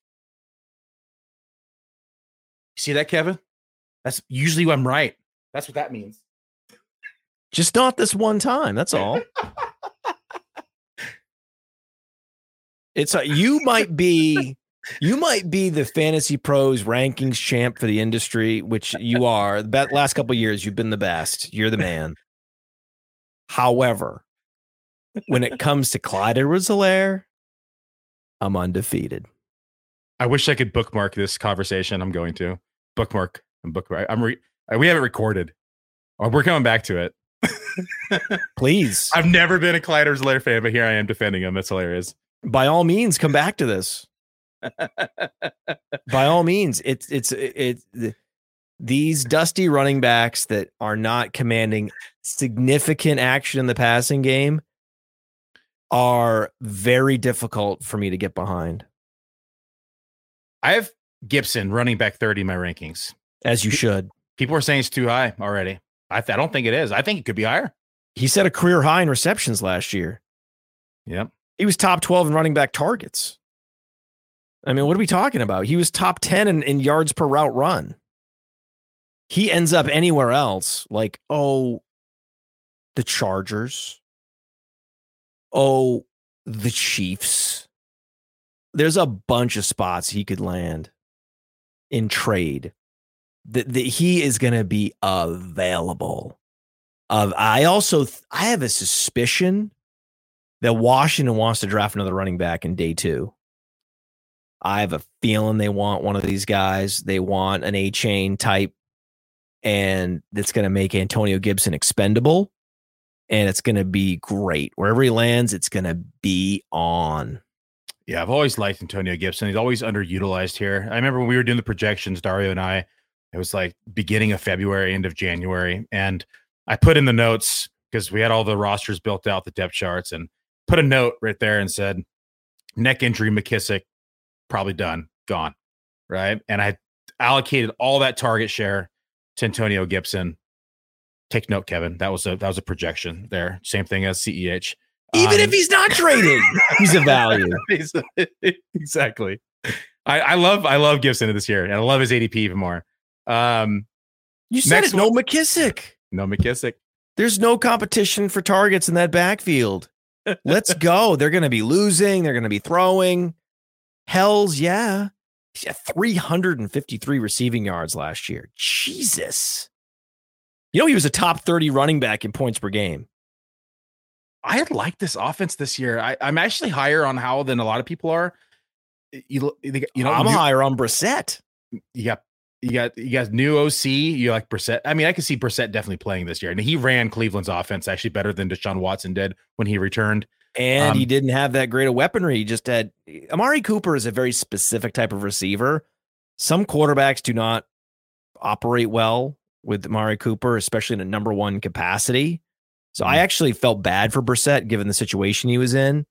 See that, Kevin? That's usually when I'm right. That's what that means. Just not this one time. That's all. It's a, you might be you might be the Fantasy Pros rankings champ for the industry, which you are. The last couple of years, you've been the best. You're the man. However, when it comes to Clyde Edwards-Helaire, I'm undefeated. I wish I could bookmark this conversation. I'm going to bookmark and bookmark. I'm re- we have it recorded. Oh, we're coming back to it. Please. I've never been a Clyde Edwards-Helaire fan, but here I am defending him. That's hilarious. By all means, come back to this. By all means, it's it's it's it, these dusty running backs that are not commanding significant action in the passing game are very difficult for me to get behind. I have Gibson running back thirty in my rankings. As you should. People are saying it's too high already. I, th- I don't think it is. I think it could be higher. He set a career high in receptions last year. Yep. He was top twelve in running back targets. I mean, what are we talking about? He was top ten in, in yards per route run. He ends up anywhere else, like, oh, the Chargers. Oh, the Chiefs. There's a bunch of spots he could land in trade. That he is going to be available. Of I also I have a suspicion that Washington wants to draft another running back in day two. I have a feeling they want one of these guys. They want an A-chain type, and that's going to make Antonio Gibson expendable, and it's going to be great. Wherever he lands, it's going to be on. Yeah, I've always liked Antonio Gibson. He's always underutilized here. I remember when we were doing the projections, Dario and I, it was like beginning of February, end of January, and I put in the notes because we had all the rosters built out, the depth charts, and put a note right there and said, neck injury, McKissick, probably done, gone, right? And I allocated all that target share to Antonio Gibson. Take note, Kevin. That was a that was a projection there. Same thing as C E H. Even um, if he's not traded, he's a value. he's a, exactly. I, I love I love Gibson this year, and I love his A D P even more. Um, you said next it. No one, McKissick. No McKissick. There's no competition for targets in that backfield. Let's go. They're going to be losing. They're going to be throwing. Hells yeah. He had three hundred fifty-three receiving yards last year. Jesus. You know, he was a top thirty running back in points per game. I like this offense this year. I, I'm actually higher on Howell than a lot of people are. You, you know, I'm you, higher on Brissett. You got, you got, you got new O C. You like Brissett. I mean, I could see Brissett definitely playing this year, and he ran Cleveland's offense actually better than Deshaun Watson did when he returned. And um, he didn't have that great of weaponry. He just had Amari Cooper is a very specific type of receiver. Some quarterbacks do not operate well with Amari Cooper, especially in a number one capacity. So I actually felt bad for Brissett given the situation he was in.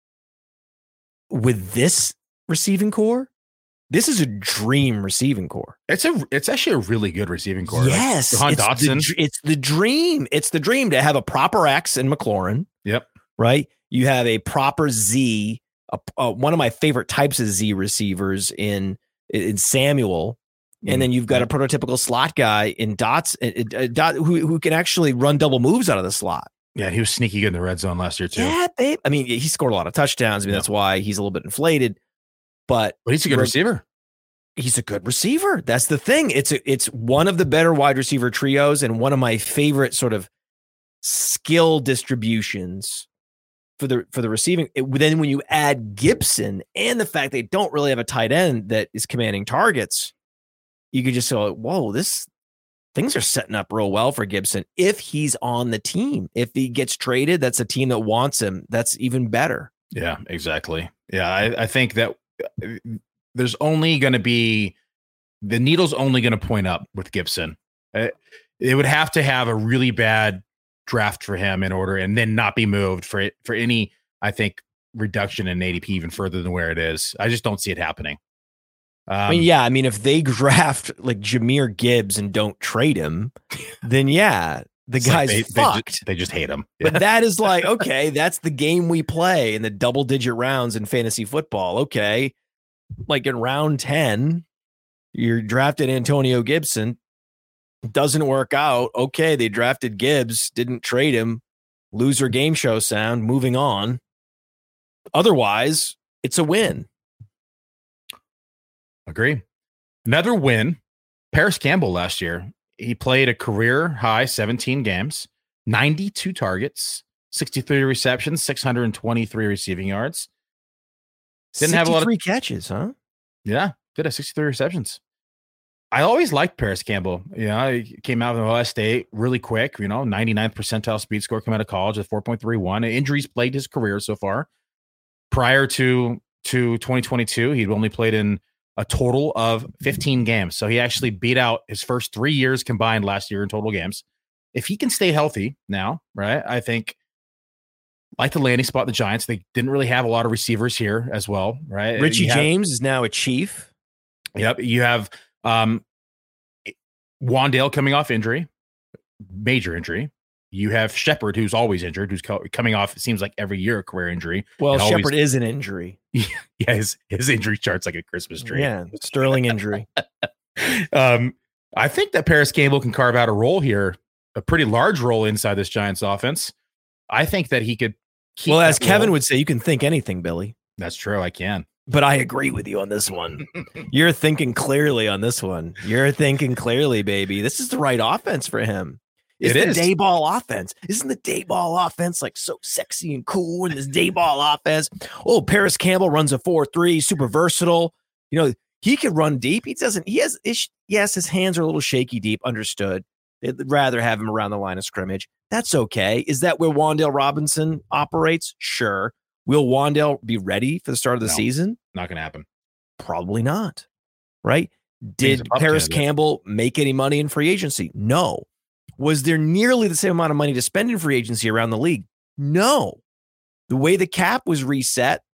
With this receiving core, this is a dream receiving core. It's a it's actually a really good receiving core. Yes, like Jahan it's Dotson. The, it's the dream. It's the dream to have a proper X in McLaurin. Yep. Right. You have a proper Z. A, uh, one of my favorite types of Z receivers in in Samuel. And then you've got a prototypical slot guy in Dots, uh, uh, Dot, who who can actually run double moves out of the slot. Yeah, he was sneaky good in the red zone last year too. Yeah, babe. I mean, he scored a lot of touchdowns. I mean, yeah. That's why he's a little bit inflated. But but he's a good receiver. He's a good receiver. That's the thing. It's a, it's one of the better wide receiver trios and one of my favorite sort of skill distributions for the for the receiving. It, then when you add Gibson and the fact they don't really have a tight end that is commanding targets, you could just say, whoa, this things are setting up real well for Gibson. If he's on the team, if he gets traded, that's a team that wants him. That's even better. Yeah, exactly. Yeah, I, I think that there's only going to be the needle's only going to point up with Gibson. It, it would have to have a really bad draft for him in order, and then not be moved for it for any, I think, reduction in A D P even further than where it is. I just don't see it happening. Um, I mean, yeah, I mean, if they draft like Jahmyr Gibbs and don't trade him, then yeah, the guy's like they, fucked. They just, they just hate him. Yeah. But that is like, okay, that's the game we play in the double digit rounds in fantasy football. Okay. Like in round ten, you're drafted Antonio Gibson. Doesn't work out. Okay. They drafted Gibbs, didn't trade him. Loser game show sound, moving on. Otherwise, it's a win. Agree. Another win. Paris Campbell last year. He played a career high seventeen games, ninety-two targets, sixty-three receptions, six hundred twenty-three receiving yards. Didn't have a lot of catches, huh? Yeah, did have sixty-three receptions. I always liked Paris Campbell. You know, he came out of Ohio State really quick, you know, ninety-ninth percentile speed score coming out of college at four point three one. Injuries plagued his career so far. Prior to, to twenty twenty-two, he'd only played in a total of fifteen games. So he actually beat out his first three years combined last year in total games. If he can stay healthy now, right, I think like the landing spot, the Giants, they didn't really have a lot of receivers here as well, right? Richie have, James is now a Chief. Yep. You have um, Wandale coming off injury, major injury. You have Shepard, who's always injured, who's co- coming off, it seems like every year, a career injury. Well, Shepard is an injury. Yeah, his, his injury chart's like a Christmas tree. Yeah, sterling injury. um, I think that Paris Campbell can carve out a role here, a pretty large role inside this Giants offense. I think that he could keep Well, as Kevin role. would say, you can think anything, Billy. That's true, I can. But I agree with you on this one. You're thinking clearly on this one. You're thinking clearly, baby. This is the right offense for him. It's it the is. day ball offense. Isn't the day ball offense like so sexy and cool in this day ball offense? Oh, Paris Campbell runs a four three, super versatile. You know, he can run deep. He doesn't, he has, yes, his hands are a little shaky deep, understood. They'd rather have him around the line of scrimmage. That's okay. Is that where Wandale Robinson operates? Sure. Will Wandale be ready for the start of the no, season? Not going to happen. Probably not. Right? Did Paris Campbell make any money in free agency? No. Was there nearly the same amount of money to spend in free agency around the league? No. The way the cap was reset,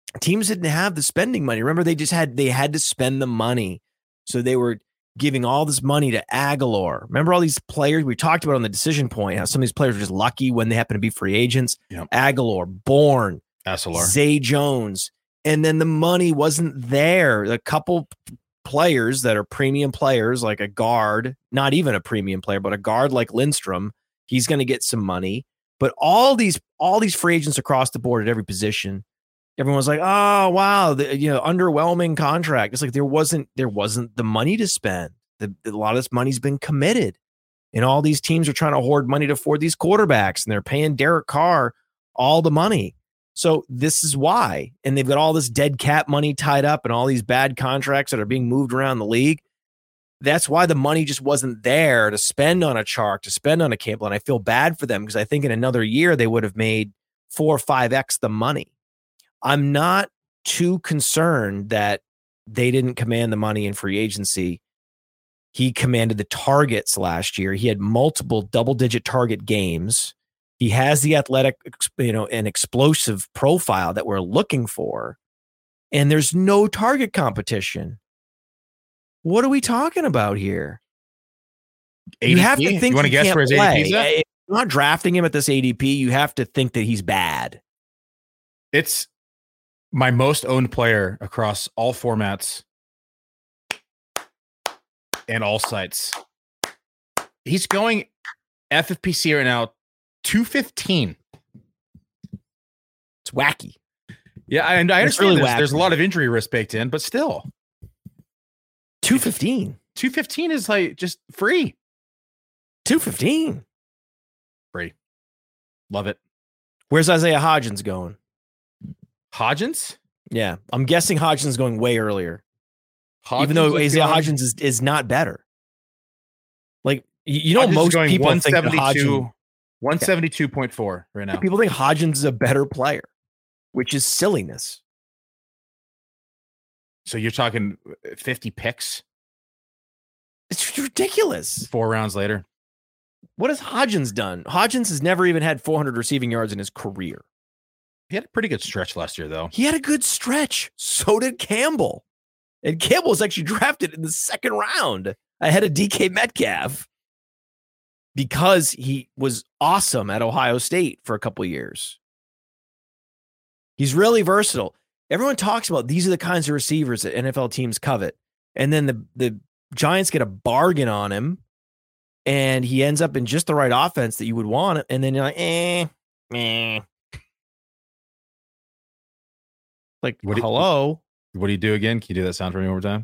teams didn't have the spending money. Remember, they just had, they had to spend the money. So they were giving all this money to Aguilar. Remember all these players we talked about on the decision point, how some of these players were just lucky when they happen to be free agents. Yep. Aguilar, Bourne, Aguilar, Zay Jones. And then the money wasn't there. A couple players that are premium players, like a guard, not even a premium player, but a guard like Lindstrom, he's going to get some money. But all these, all these free agents across the board at every position, everyone was like, oh, wow, the, you know, underwhelming contract. It's like there wasn't there wasn't the money to spend. The, a lot of this money's been committed. And all these teams are trying to hoard money to afford these quarterbacks, and they're paying Derek Carr all the money. So this is why. And they've got all this dead cap money tied up and all these bad contracts that are being moved around the league. That's why the money just wasn't there to spend on a Chark, to spend on a Campbell. And I feel bad for them because I think in another year they would have made four or five X the money. I'm not too concerned that they didn't command the money in free agency. He commanded the targets last year. He had multiple double-digit target games. He has the athletic, you know, and explosive profile that we're looking for. And there's no target competition. What are we talking about here? A D P? You have to think you want to guess where his A D P is at? If you're not drafting him at this A D P, you have to think that he's bad. It's my most owned player across all formats and all sites. He's going F F P C right now, two fifteen. It's wacky. Yeah, and I It's understand really there's, wacky. there's a lot of injury risk baked in, but still. two fifteen. two fifteen is like just free. two fifteen. Free. Love it. Where's Isaiah Hodgins going? Hodgins? Yeah, I'm guessing Hodgins is going way earlier. Hodgins even though is Isaiah going- Hodgins is, is not better. Like, you, you know, Hodgins is most going people think that Hodgins, one seventy-two one seventy-two point four right now. people think Hodgins is a better player, which is silliness. So you're talking fifty picks It's ridiculous. four rounds later. What has Hodgins done? Hodgins has never even had four hundred receiving yards in his career. He had a pretty good stretch last year, though. He had a good stretch. So did Campbell. And Campbell was actually drafted in the second round ahead of D K Metcalf because he was awesome at Ohio State for a couple of years. He's really versatile. Everyone talks about these are the kinds of receivers that N F L teams covet. And then the, the Giants get a bargain on him, and he ends up in just the right offense that you would want. And then you're like, eh, eh. Like, What do you- hello? What do you do again? Can you do that sound for me one more time?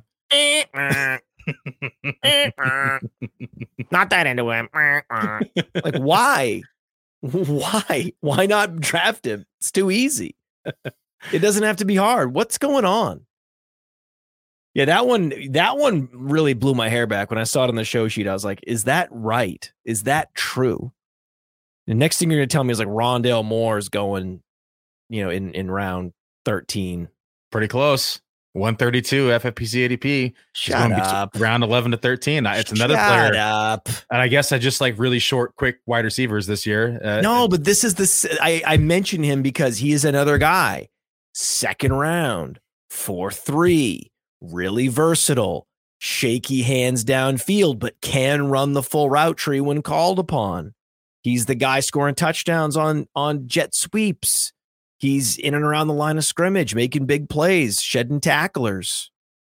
Not that into him. Like, why? Why? Why not draft him? It's too easy. It doesn't have to be hard. What's going on? Yeah, that one, that one really blew my hair back when I saw it on the show sheet. I was like, is that right? Is that true? The next thing you're going to tell me is like Rondale Moore is going, you know, in, in round thirteen. Pretty close. one thirty-two F F P C A D P. She's Shut going up. be- round eleven to thirteen. It's another Shut player. up. And I guess I just like really short, quick wide receivers this year. Uh, No, but this is the I, I mentioned him because he is another guy. Second round, four three, really versatile, shaky hands downfield, but can run the full route tree when called upon. He's the guy scoring touchdowns on, on jet sweeps. He's in and around the line of scrimmage, making big plays, shedding tacklers.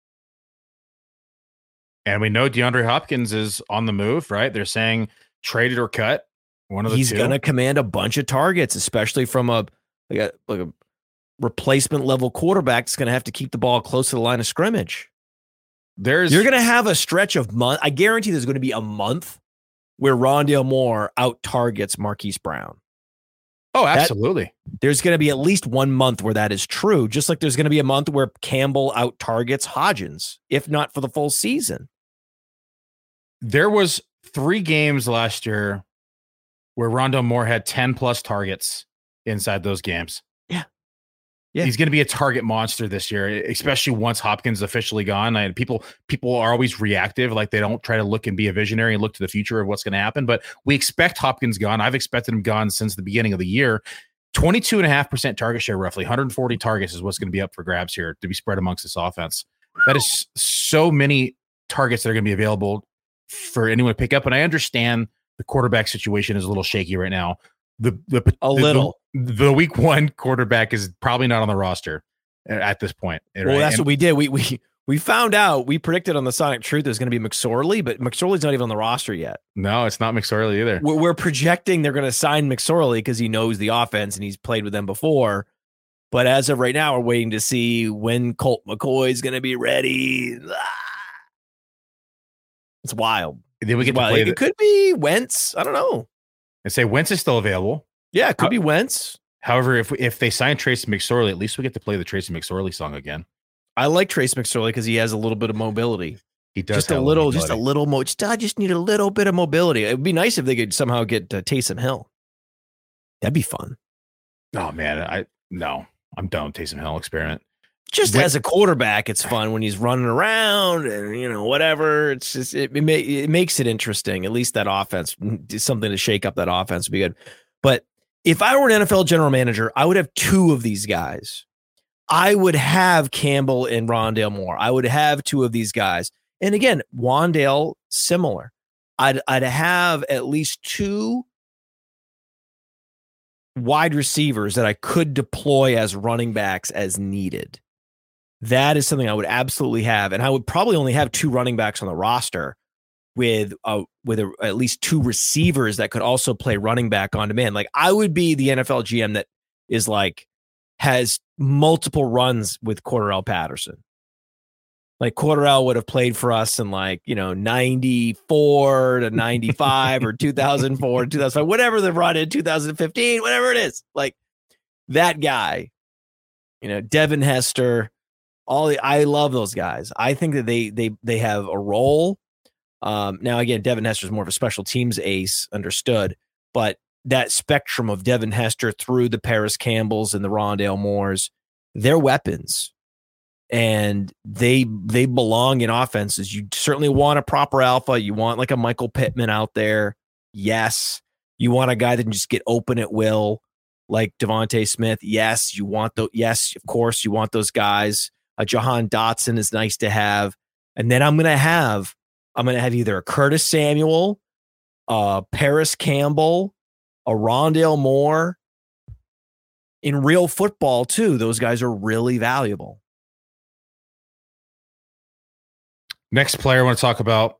And we know DeAndre Hopkins is on the move, right? They're saying traded or cut. One of the He's two. going to command a bunch of targets, especially from a like a, like a replacement level quarterback that's going to have to keep the ball close to the line of scrimmage. There's You're going to have a stretch of month. I guarantee there's going to be a month where Rondale Moore out targets Marquise Brown. oh, absolutely. There's going to be at least one month where that is true, just like there's going to be a month where Campbell out targets Hodgins, if not for the full season. There was three games last year where Rondale Moore had ten plus targets inside those games. Yeah. Yeah. He's going to be a target monster this year, especially once Hopkins is officially gone. I, people people are always reactive, like they don't try to look and be a visionary and look to the future of what's going to happen. But we expect Hopkins gone. I've expected him gone since the beginning of the year. twenty-two and a half percent target share, roughly one hundred forty targets is what's going to be up for grabs here to be spread amongst this offense. That is so many targets that are going to be available for anyone to pick up. And I understand the quarterback situation is a little shaky right now. The, the, a the, little, the, the week one quarterback is probably not on the roster at this point. Well, right? that's and, what we did. We, we, we found out, we predicted on the Sonic Truth it was going to be McSorley, but McSorley's not even on the roster yet. No, it's not McSorley either. We're, we're projecting they're going to sign McSorley because he knows the offense and he's played with them before. But as of right now, we're waiting to see when Colt McCoy's going to be ready. It's wild. Then we get to play. It the, could be Wentz. I don't know. And say Wentz is still available. Yeah, it could How, be Wentz. However, if if they sign Tracy McSorley, at least we get to play the Tracy McSorley song again. I like Trace McSorley because he has a little bit of mobility. He does just a little, mobility. just a little more. Just, I just need a little bit of mobility. It would be nice if they could somehow get uh, Taysom Hill. That'd be fun. Oh man, I no, I'm done with Taysom Hill experiment. Just when, as a quarterback, it's fun when he's running around and you know whatever. It's just it it, may, it makes it interesting. At least that offense, something to shake up that offense would be good. But if I were an N F L general manager, I would have two of these guys. I would have Campbell and Rondale Moore. I would have two of these guys. And again, Wandale, similar. I'd, I'd have at least two wide receivers that I could deploy as running backs as needed. That is something I would absolutely have. And I would probably only have two running backs on the roster with a, with a, at least two receivers that could also play running back on demand. Like I would be the N F L G M that is like, has multiple runs with Cordarrelle Patterson. Like Cordarrelle would have played for us in like, you know, ninety-four to ninety-five or two thousand four to two thousand five, whatever the run in two thousand fifteen, whatever it is. Like that guy, you know, Devin Hester, all the, I love those guys. I think that they, they, they have a role. Um, now again, Devin Hester is more of a special teams ace, understood, but that spectrum of Devin Hester through the Paris Campbells and the Rondale Moores, they're weapons and they they belong in offenses. You certainly want a proper alpha. You want like a Michael Pittman out there. Yes. You want a guy that can just get open at will, like Devontae Smith. Yes. You want the yes, of course, you want those guys. A Jahan Dotson is nice to have. And then I'm gonna have I'm gonna have either a Curtis Samuel, uh, Paris Campbell, a Rondale Moore. In real football, too, those guys are really valuable. Next player I want to talk about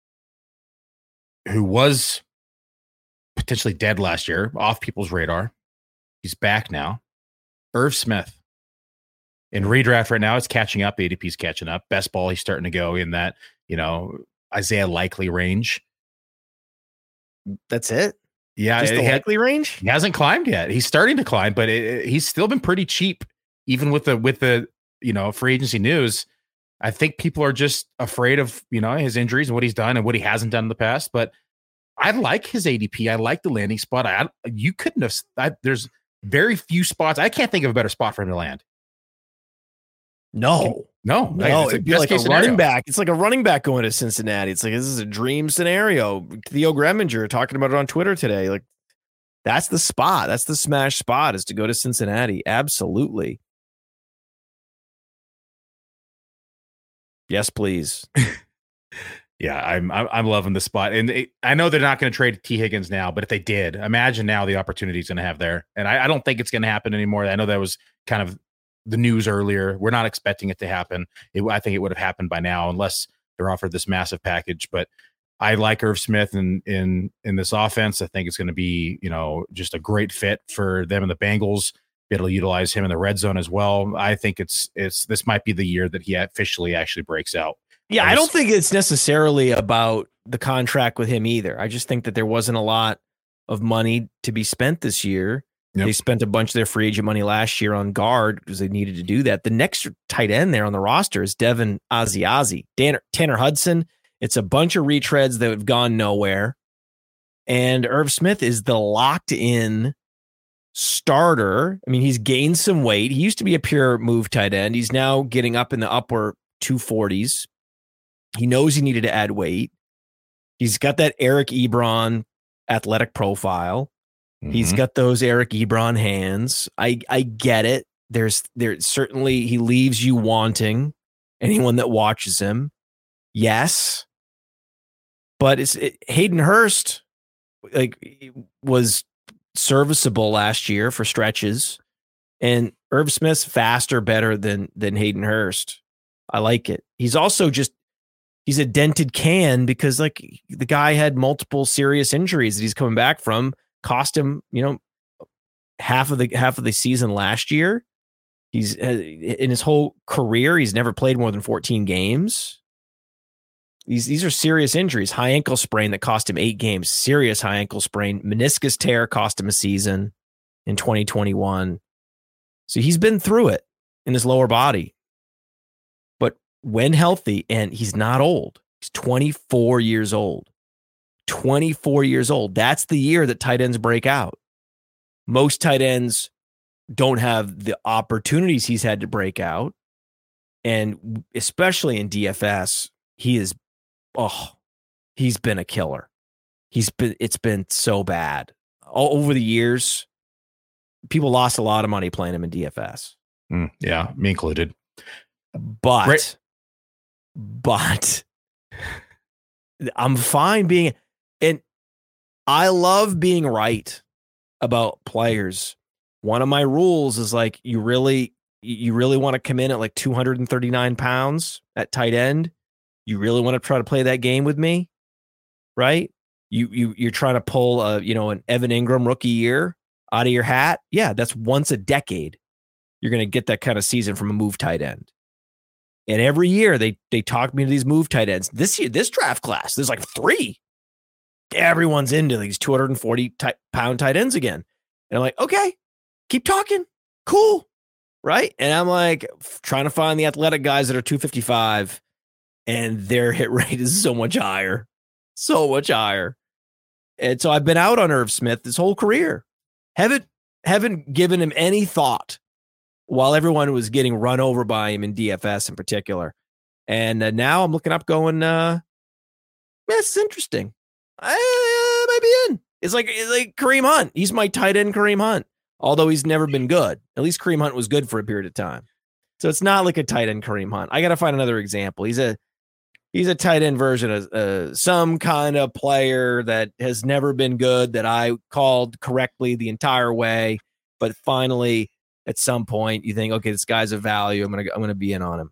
who was potentially dead last year, off people's radar. He's back now. Irv Smith. In redraft right now, it's catching up. A D P's catching up. Best ball, he's starting to go in that, you know, Isaiah Likely range. That's it? Yeah, just the likely range. He hasn't climbed yet. He's starting to climb, but it, it, he's still been pretty cheap, even with the with the you know free agency news. I think people are just afraid of you know his injuries and what he's done and what he hasn't done in the past. But I like his A D P. I like the landing spot. I you couldn't have. I, there's very few spots. I can't think of a better spot for him to land. No, no, no. It'd be like a scenario. running back. It's like a running back going to Cincinnati. It's like this is a dream scenario. Theo Greminger talking about it on Twitter today. Like that's the spot. That's the smash spot is to go to Cincinnati. Absolutely. Yes, please. Yeah, I'm I'm loving the spot, and it, I know they're not going to trade T Higgins now, but if they did, imagine now the opportunity he's going to have there. And I, I don't think it's going to happen anymore. I know that was kind of the news earlier. We're not expecting it to happen. It, I think it would have happened by now, unless they're offered this massive package. But I like Irv Smith in in in this offense. I think it's going to be you know just a great fit for them and the Bengals. Be able to utilize him in the red zone as well. I think it's it's this might be the year that he officially actually breaks out. Yeah, I don't think it's necessarily about the contract with him either. I just think that there wasn't a lot of money to be spent this year. Yep. They spent a bunch of their free agent money last year on guard because they needed to do that. The next tight end there on the roster is Devin Asiasi. Tanner, Tanner Hudson. It's a bunch of retreads that have gone nowhere. And Irv Smith is the locked in starter. I mean, he's gained some weight. He used to be a pure move tight end. He's now getting up in the upper two forties. He knows he needed to add weight. He's got that Eric Ebron athletic profile. Mm-hmm. He's got those Eric Ebron hands. I I get it. There's there certainly he leaves you wanting anyone that watches him. Yes. But it's it, Hayden Hurst like was serviceable last year for stretches, and Irv Smith's faster, better than than Hayden Hurst. I like it. He's also just he's a dented can because like the guy had multiple serious injuries that he's coming back from, cost him, you know, half of the half of the season last year. He's uh, in his whole career, he's never played more than fourteen games. These these are serious injuries. High ankle sprain that cost him eight games. Serious high ankle sprain. Meniscus tear cost him a season in twenty twenty-one. So he's been through it in his lower body. But when healthy, and he's not old. He's twenty-four years old. twenty-four years old. That's the year that tight ends break out. Most tight ends don't have the opportunities he's had to break out. And especially in D F S, he is Oh, he's been a killer. He's been, it's been so bad. All over the years, people lost a lot of money playing him in D F S. Mm, yeah, me included. But, right. but I'm fine being, and I love being right about players. One of my rules is like, you really, you really want to come in at like two hundred thirty-nine pounds at tight end. You really want to try to play that game with me, right? You you you're trying to pull a you know an Evan Ingram rookie year out of your hat. Yeah, that's once a decade. You're going to get that kind of season from a move tight end. And every year they they talk me to these move tight ends. This year, this draft class, there's like three. Everyone's into these two hundred forty pound tight ends again. And I'm like, okay, keep talking, cool, right? And I'm like trying to find the athletic guys that are two fifty-five. And their hit rate is so much higher, so much higher. And so I've been out on Irv Smith this whole career. Haven't, haven't given him any thought while everyone was getting run over by him in D F S in particular. And uh, now I'm looking up going, uh, this is interesting. I, I might be in. It's like, it's like Kareem Hunt. He's my tight end Kareem Hunt, although he's never been good. At least Kareem Hunt was good for a period of time. So it's not like a tight end Kareem Hunt. I got to find another example. He's a, He's a tight end version of uh, some kind of player that has never been good that I called correctly the entire way, but finally at some point you think, okay, this guy's a value. I'm gonna I'm gonna be in on him.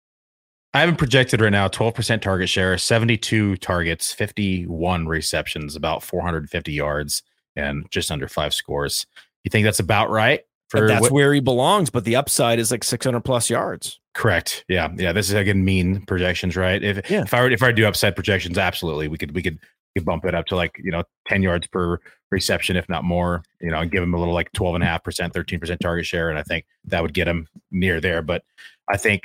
I have him projected right now, twelve percent target share, seventy-two targets, fifty-one receptions, about four hundred fifty yards, and just under five scores. You think that's about right? For that's what, where he belongs, but the upside is like six hundred plus yards. Correct. Yeah. Yeah. This is again mean projections, right? If yeah. if I were if I do upside projections, absolutely, we could we could we could bump it up to like you know ten yards per reception, if not more. You know, and give him a little like twelve and a half percent, thirteen percent target share, and I think that would get him near there. But I think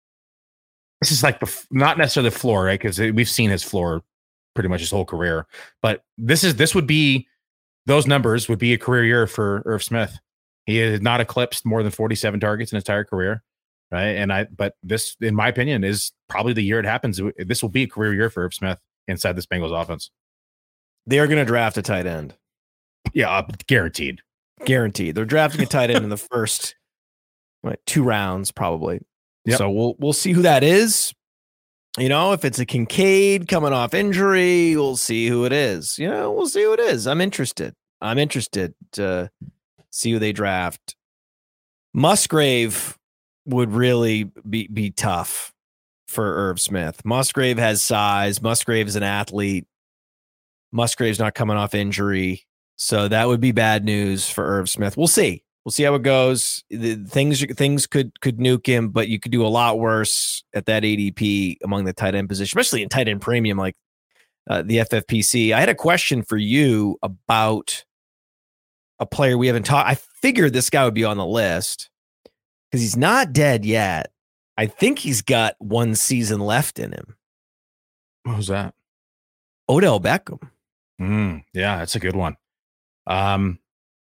this is like the not necessarily the floor, right? Because we've seen his floor pretty much his whole career. But this is this would be those numbers would be a career year for Irv Smith. He has not eclipsed more than forty-seven targets in his entire career, right? And I, but this, in my opinion, is probably the year it happens. This will be a career year for Irv Smith inside this Bengals offense. They are going to draft a tight end. Yeah, uh, guaranteed. Guaranteed. They're drafting a tight end in the first what, two rounds, probably. Yep. So we'll we'll see who that is. You know, if it's a Kincaid coming off injury, we'll see who it is. You know, we'll see who it is. I'm interested. I'm interested to see who they draft. Musgrave would really be, be tough for Irv Smith. Musgrave has size. Musgrave is an athlete. Musgrave's not coming off injury. So that would be bad news for Irv Smith. We'll see. We'll see how it goes. The things things could could nuke him, but you could do a lot worse at that A D P among the tight end position, especially in tight end premium like uh, the F F P C. I had a question for you about a player we haven't talked. I figured this guy would be on the list because he's not dead yet. I think he's got one season left in him. What was that? Odell Beckham. Mm, yeah, that's a good one. Um,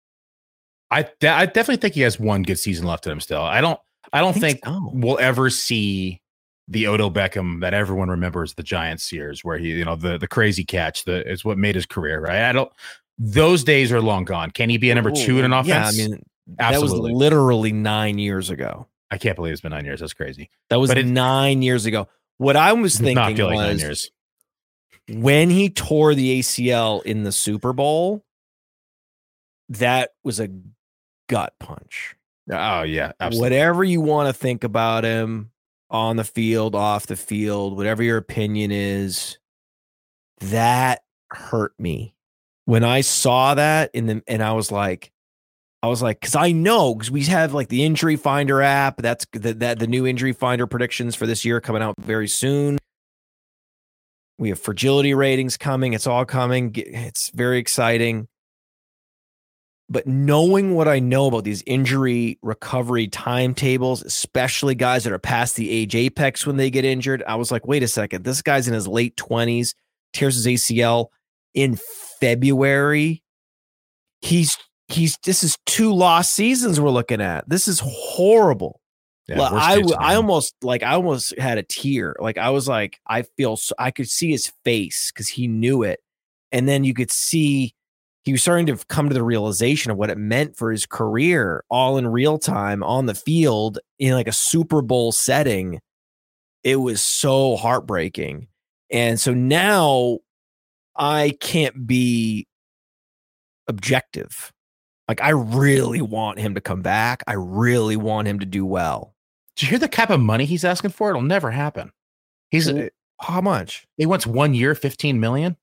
I de- I definitely think he has one good season left in him still. I don't I don't I think, think so. We'll ever see the Odell Beckham that everyone remembers the Giants years where he, you know, the the crazy catch, the is what made his career, right? I don't Those days are long gone. Can he be a number two in an offense? Yeah, I mean, absolutely. That was literally nine years ago. I can't believe it's been nine years. That's crazy. That was it, nine years ago. What I was thinking not feel like was nine years. when he tore the A C L in the Super Bowl, that was a gut punch. Oh, yeah. Absolutely. Whatever you want to think about him on the field, off the field, whatever your opinion is, that hurt me. When I saw that in the, and I was like, I was like, because I know, because we have like the Injury Finder app. That's the, that the new Injury Finder predictions for this year coming out very soon. We have fragility ratings coming. It's all coming. It's very exciting. But knowing what I know about these injury recovery timetables, especially guys that are past the age apex when they get injured, I was like, wait a second. This guy's in his late twenties, tears his A C L in February. He's He's this is two lost seasons we're looking at. This is horrible. Yeah, well, I case, I almost like I almost had a tear. Like I was like I feel so, I could see his face because he knew it, and then you could see he was starting to come to the realization of what it meant for his career, all in real time on the field in like a Super Bowl setting. It was so heartbreaking, and so now I can't be objective. Like, I really want him to come back. I really want him to do well. Did you hear the cap of money he's asking for? It'll never happen. He's well, how much? He wants one year, fifteen million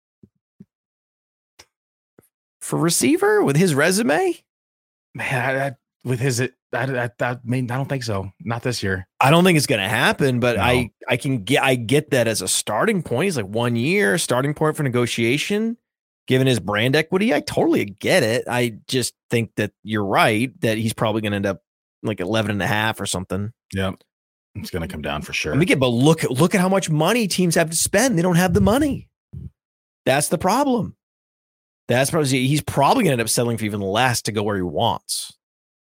for receiver with his resume. Man, I, I, with his, I, I, I mean, I don't think so. Not this year. I don't think it's going to happen. But no. I, I can get, I get that as a starting point. He's like one year starting point for negotiation. Given his brand equity, I totally get it. I just think that you're right, that he's probably going to end up like eleven and a half or something. Yeah. It's going to come down for sure. I mean, but look, look at how much money teams have to spend. They don't have the money. That's the problem. That's probably, he's probably going to end up settling for even less to go where he wants.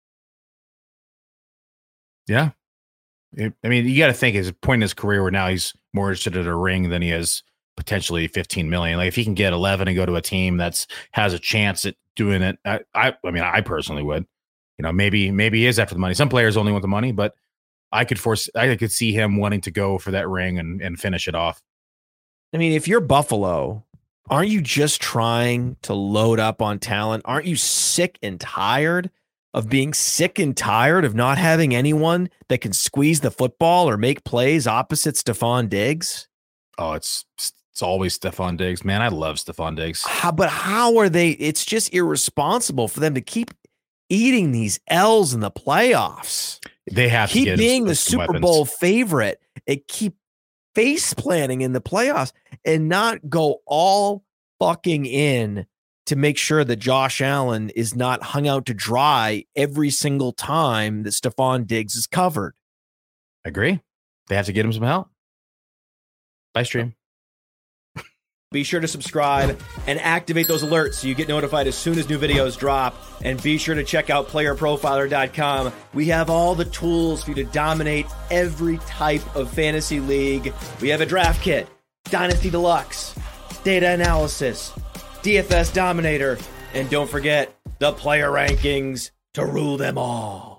Yeah. It, I mean, you got to think his point in his career where now he's more interested in a ring than he is potentially fifteen million. Like if he can get eleven and go to a team that's has a chance at doing it. I, I, I mean, I personally would, you know, maybe, maybe he is after the money. Some players only want the money, but I could force, I could see him wanting to go for that ring and, and finish it off. I mean, if you're Buffalo, aren't you just trying to load up on talent? Aren't you sick and tired of being sick and tired of not having anyone that can squeeze the football or make plays opposite Stephon Diggs? Oh, it's, It's always Stephon Diggs, man. I love Stephon Diggs. How, but how are they? It's just irresponsible for them to keep eating these L's in the playoffs. They have keep to get being some, the some Super weapons. Bowl favorite. It keep face planting in the playoffs and not go all fucking in to make sure that Josh Allen is not hung out to dry every single time that Stephon Diggs is covered. I agree. They have to get him some help. Bye, stream. Be sure to subscribe and activate those alerts so you get notified as soon as new videos drop. And be sure to check out player profiler dot com. We have all the tools for you to dominate every type of fantasy league. We have a draft kit, Dynasty Deluxe, data analysis, D F S Dominator, and don't forget the player rankings to rule them all.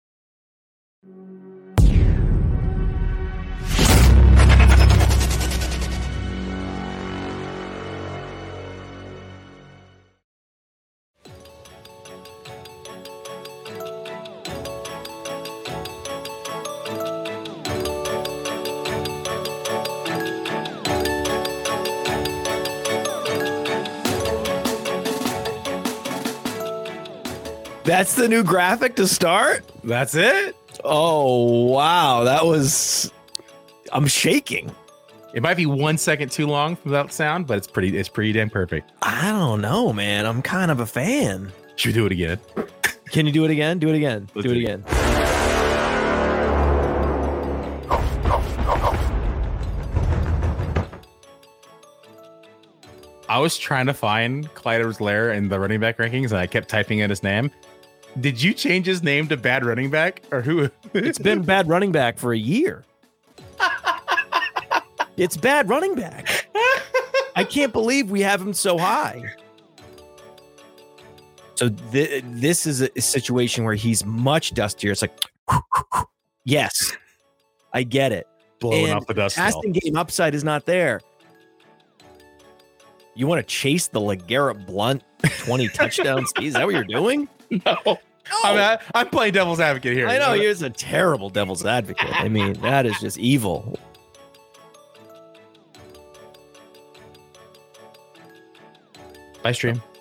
That's the new graphic to start? That's it? Oh, wow. That was... I'm shaking. It might be one second too long without sound, but it's pretty it's pretty damn perfect. I don't know, man. I'm kind of a fan. Should we do it again? Can you do it again? Do it again. Let's do it do it. again. I was trying to find Clyde Edwards-Helaire in the running back rankings, and I kept typing in his name. Did you change his name to Bad Running Back, or who? It's been bad running back for a year. It's bad running back. I can't believe we have him so high. So th- this is a, a situation where he's much dustier. It's like, yes, I get it. Blowing And off the dust. Passing game upside is not there. You want to chase the LeGarrette Blunt twenty touchdowns? Is that what you're doing? No. no. I mean, I, I'm playing devil's advocate here. I know you're a terrible devil's advocate. I mean, that is just evil. Bye, stream.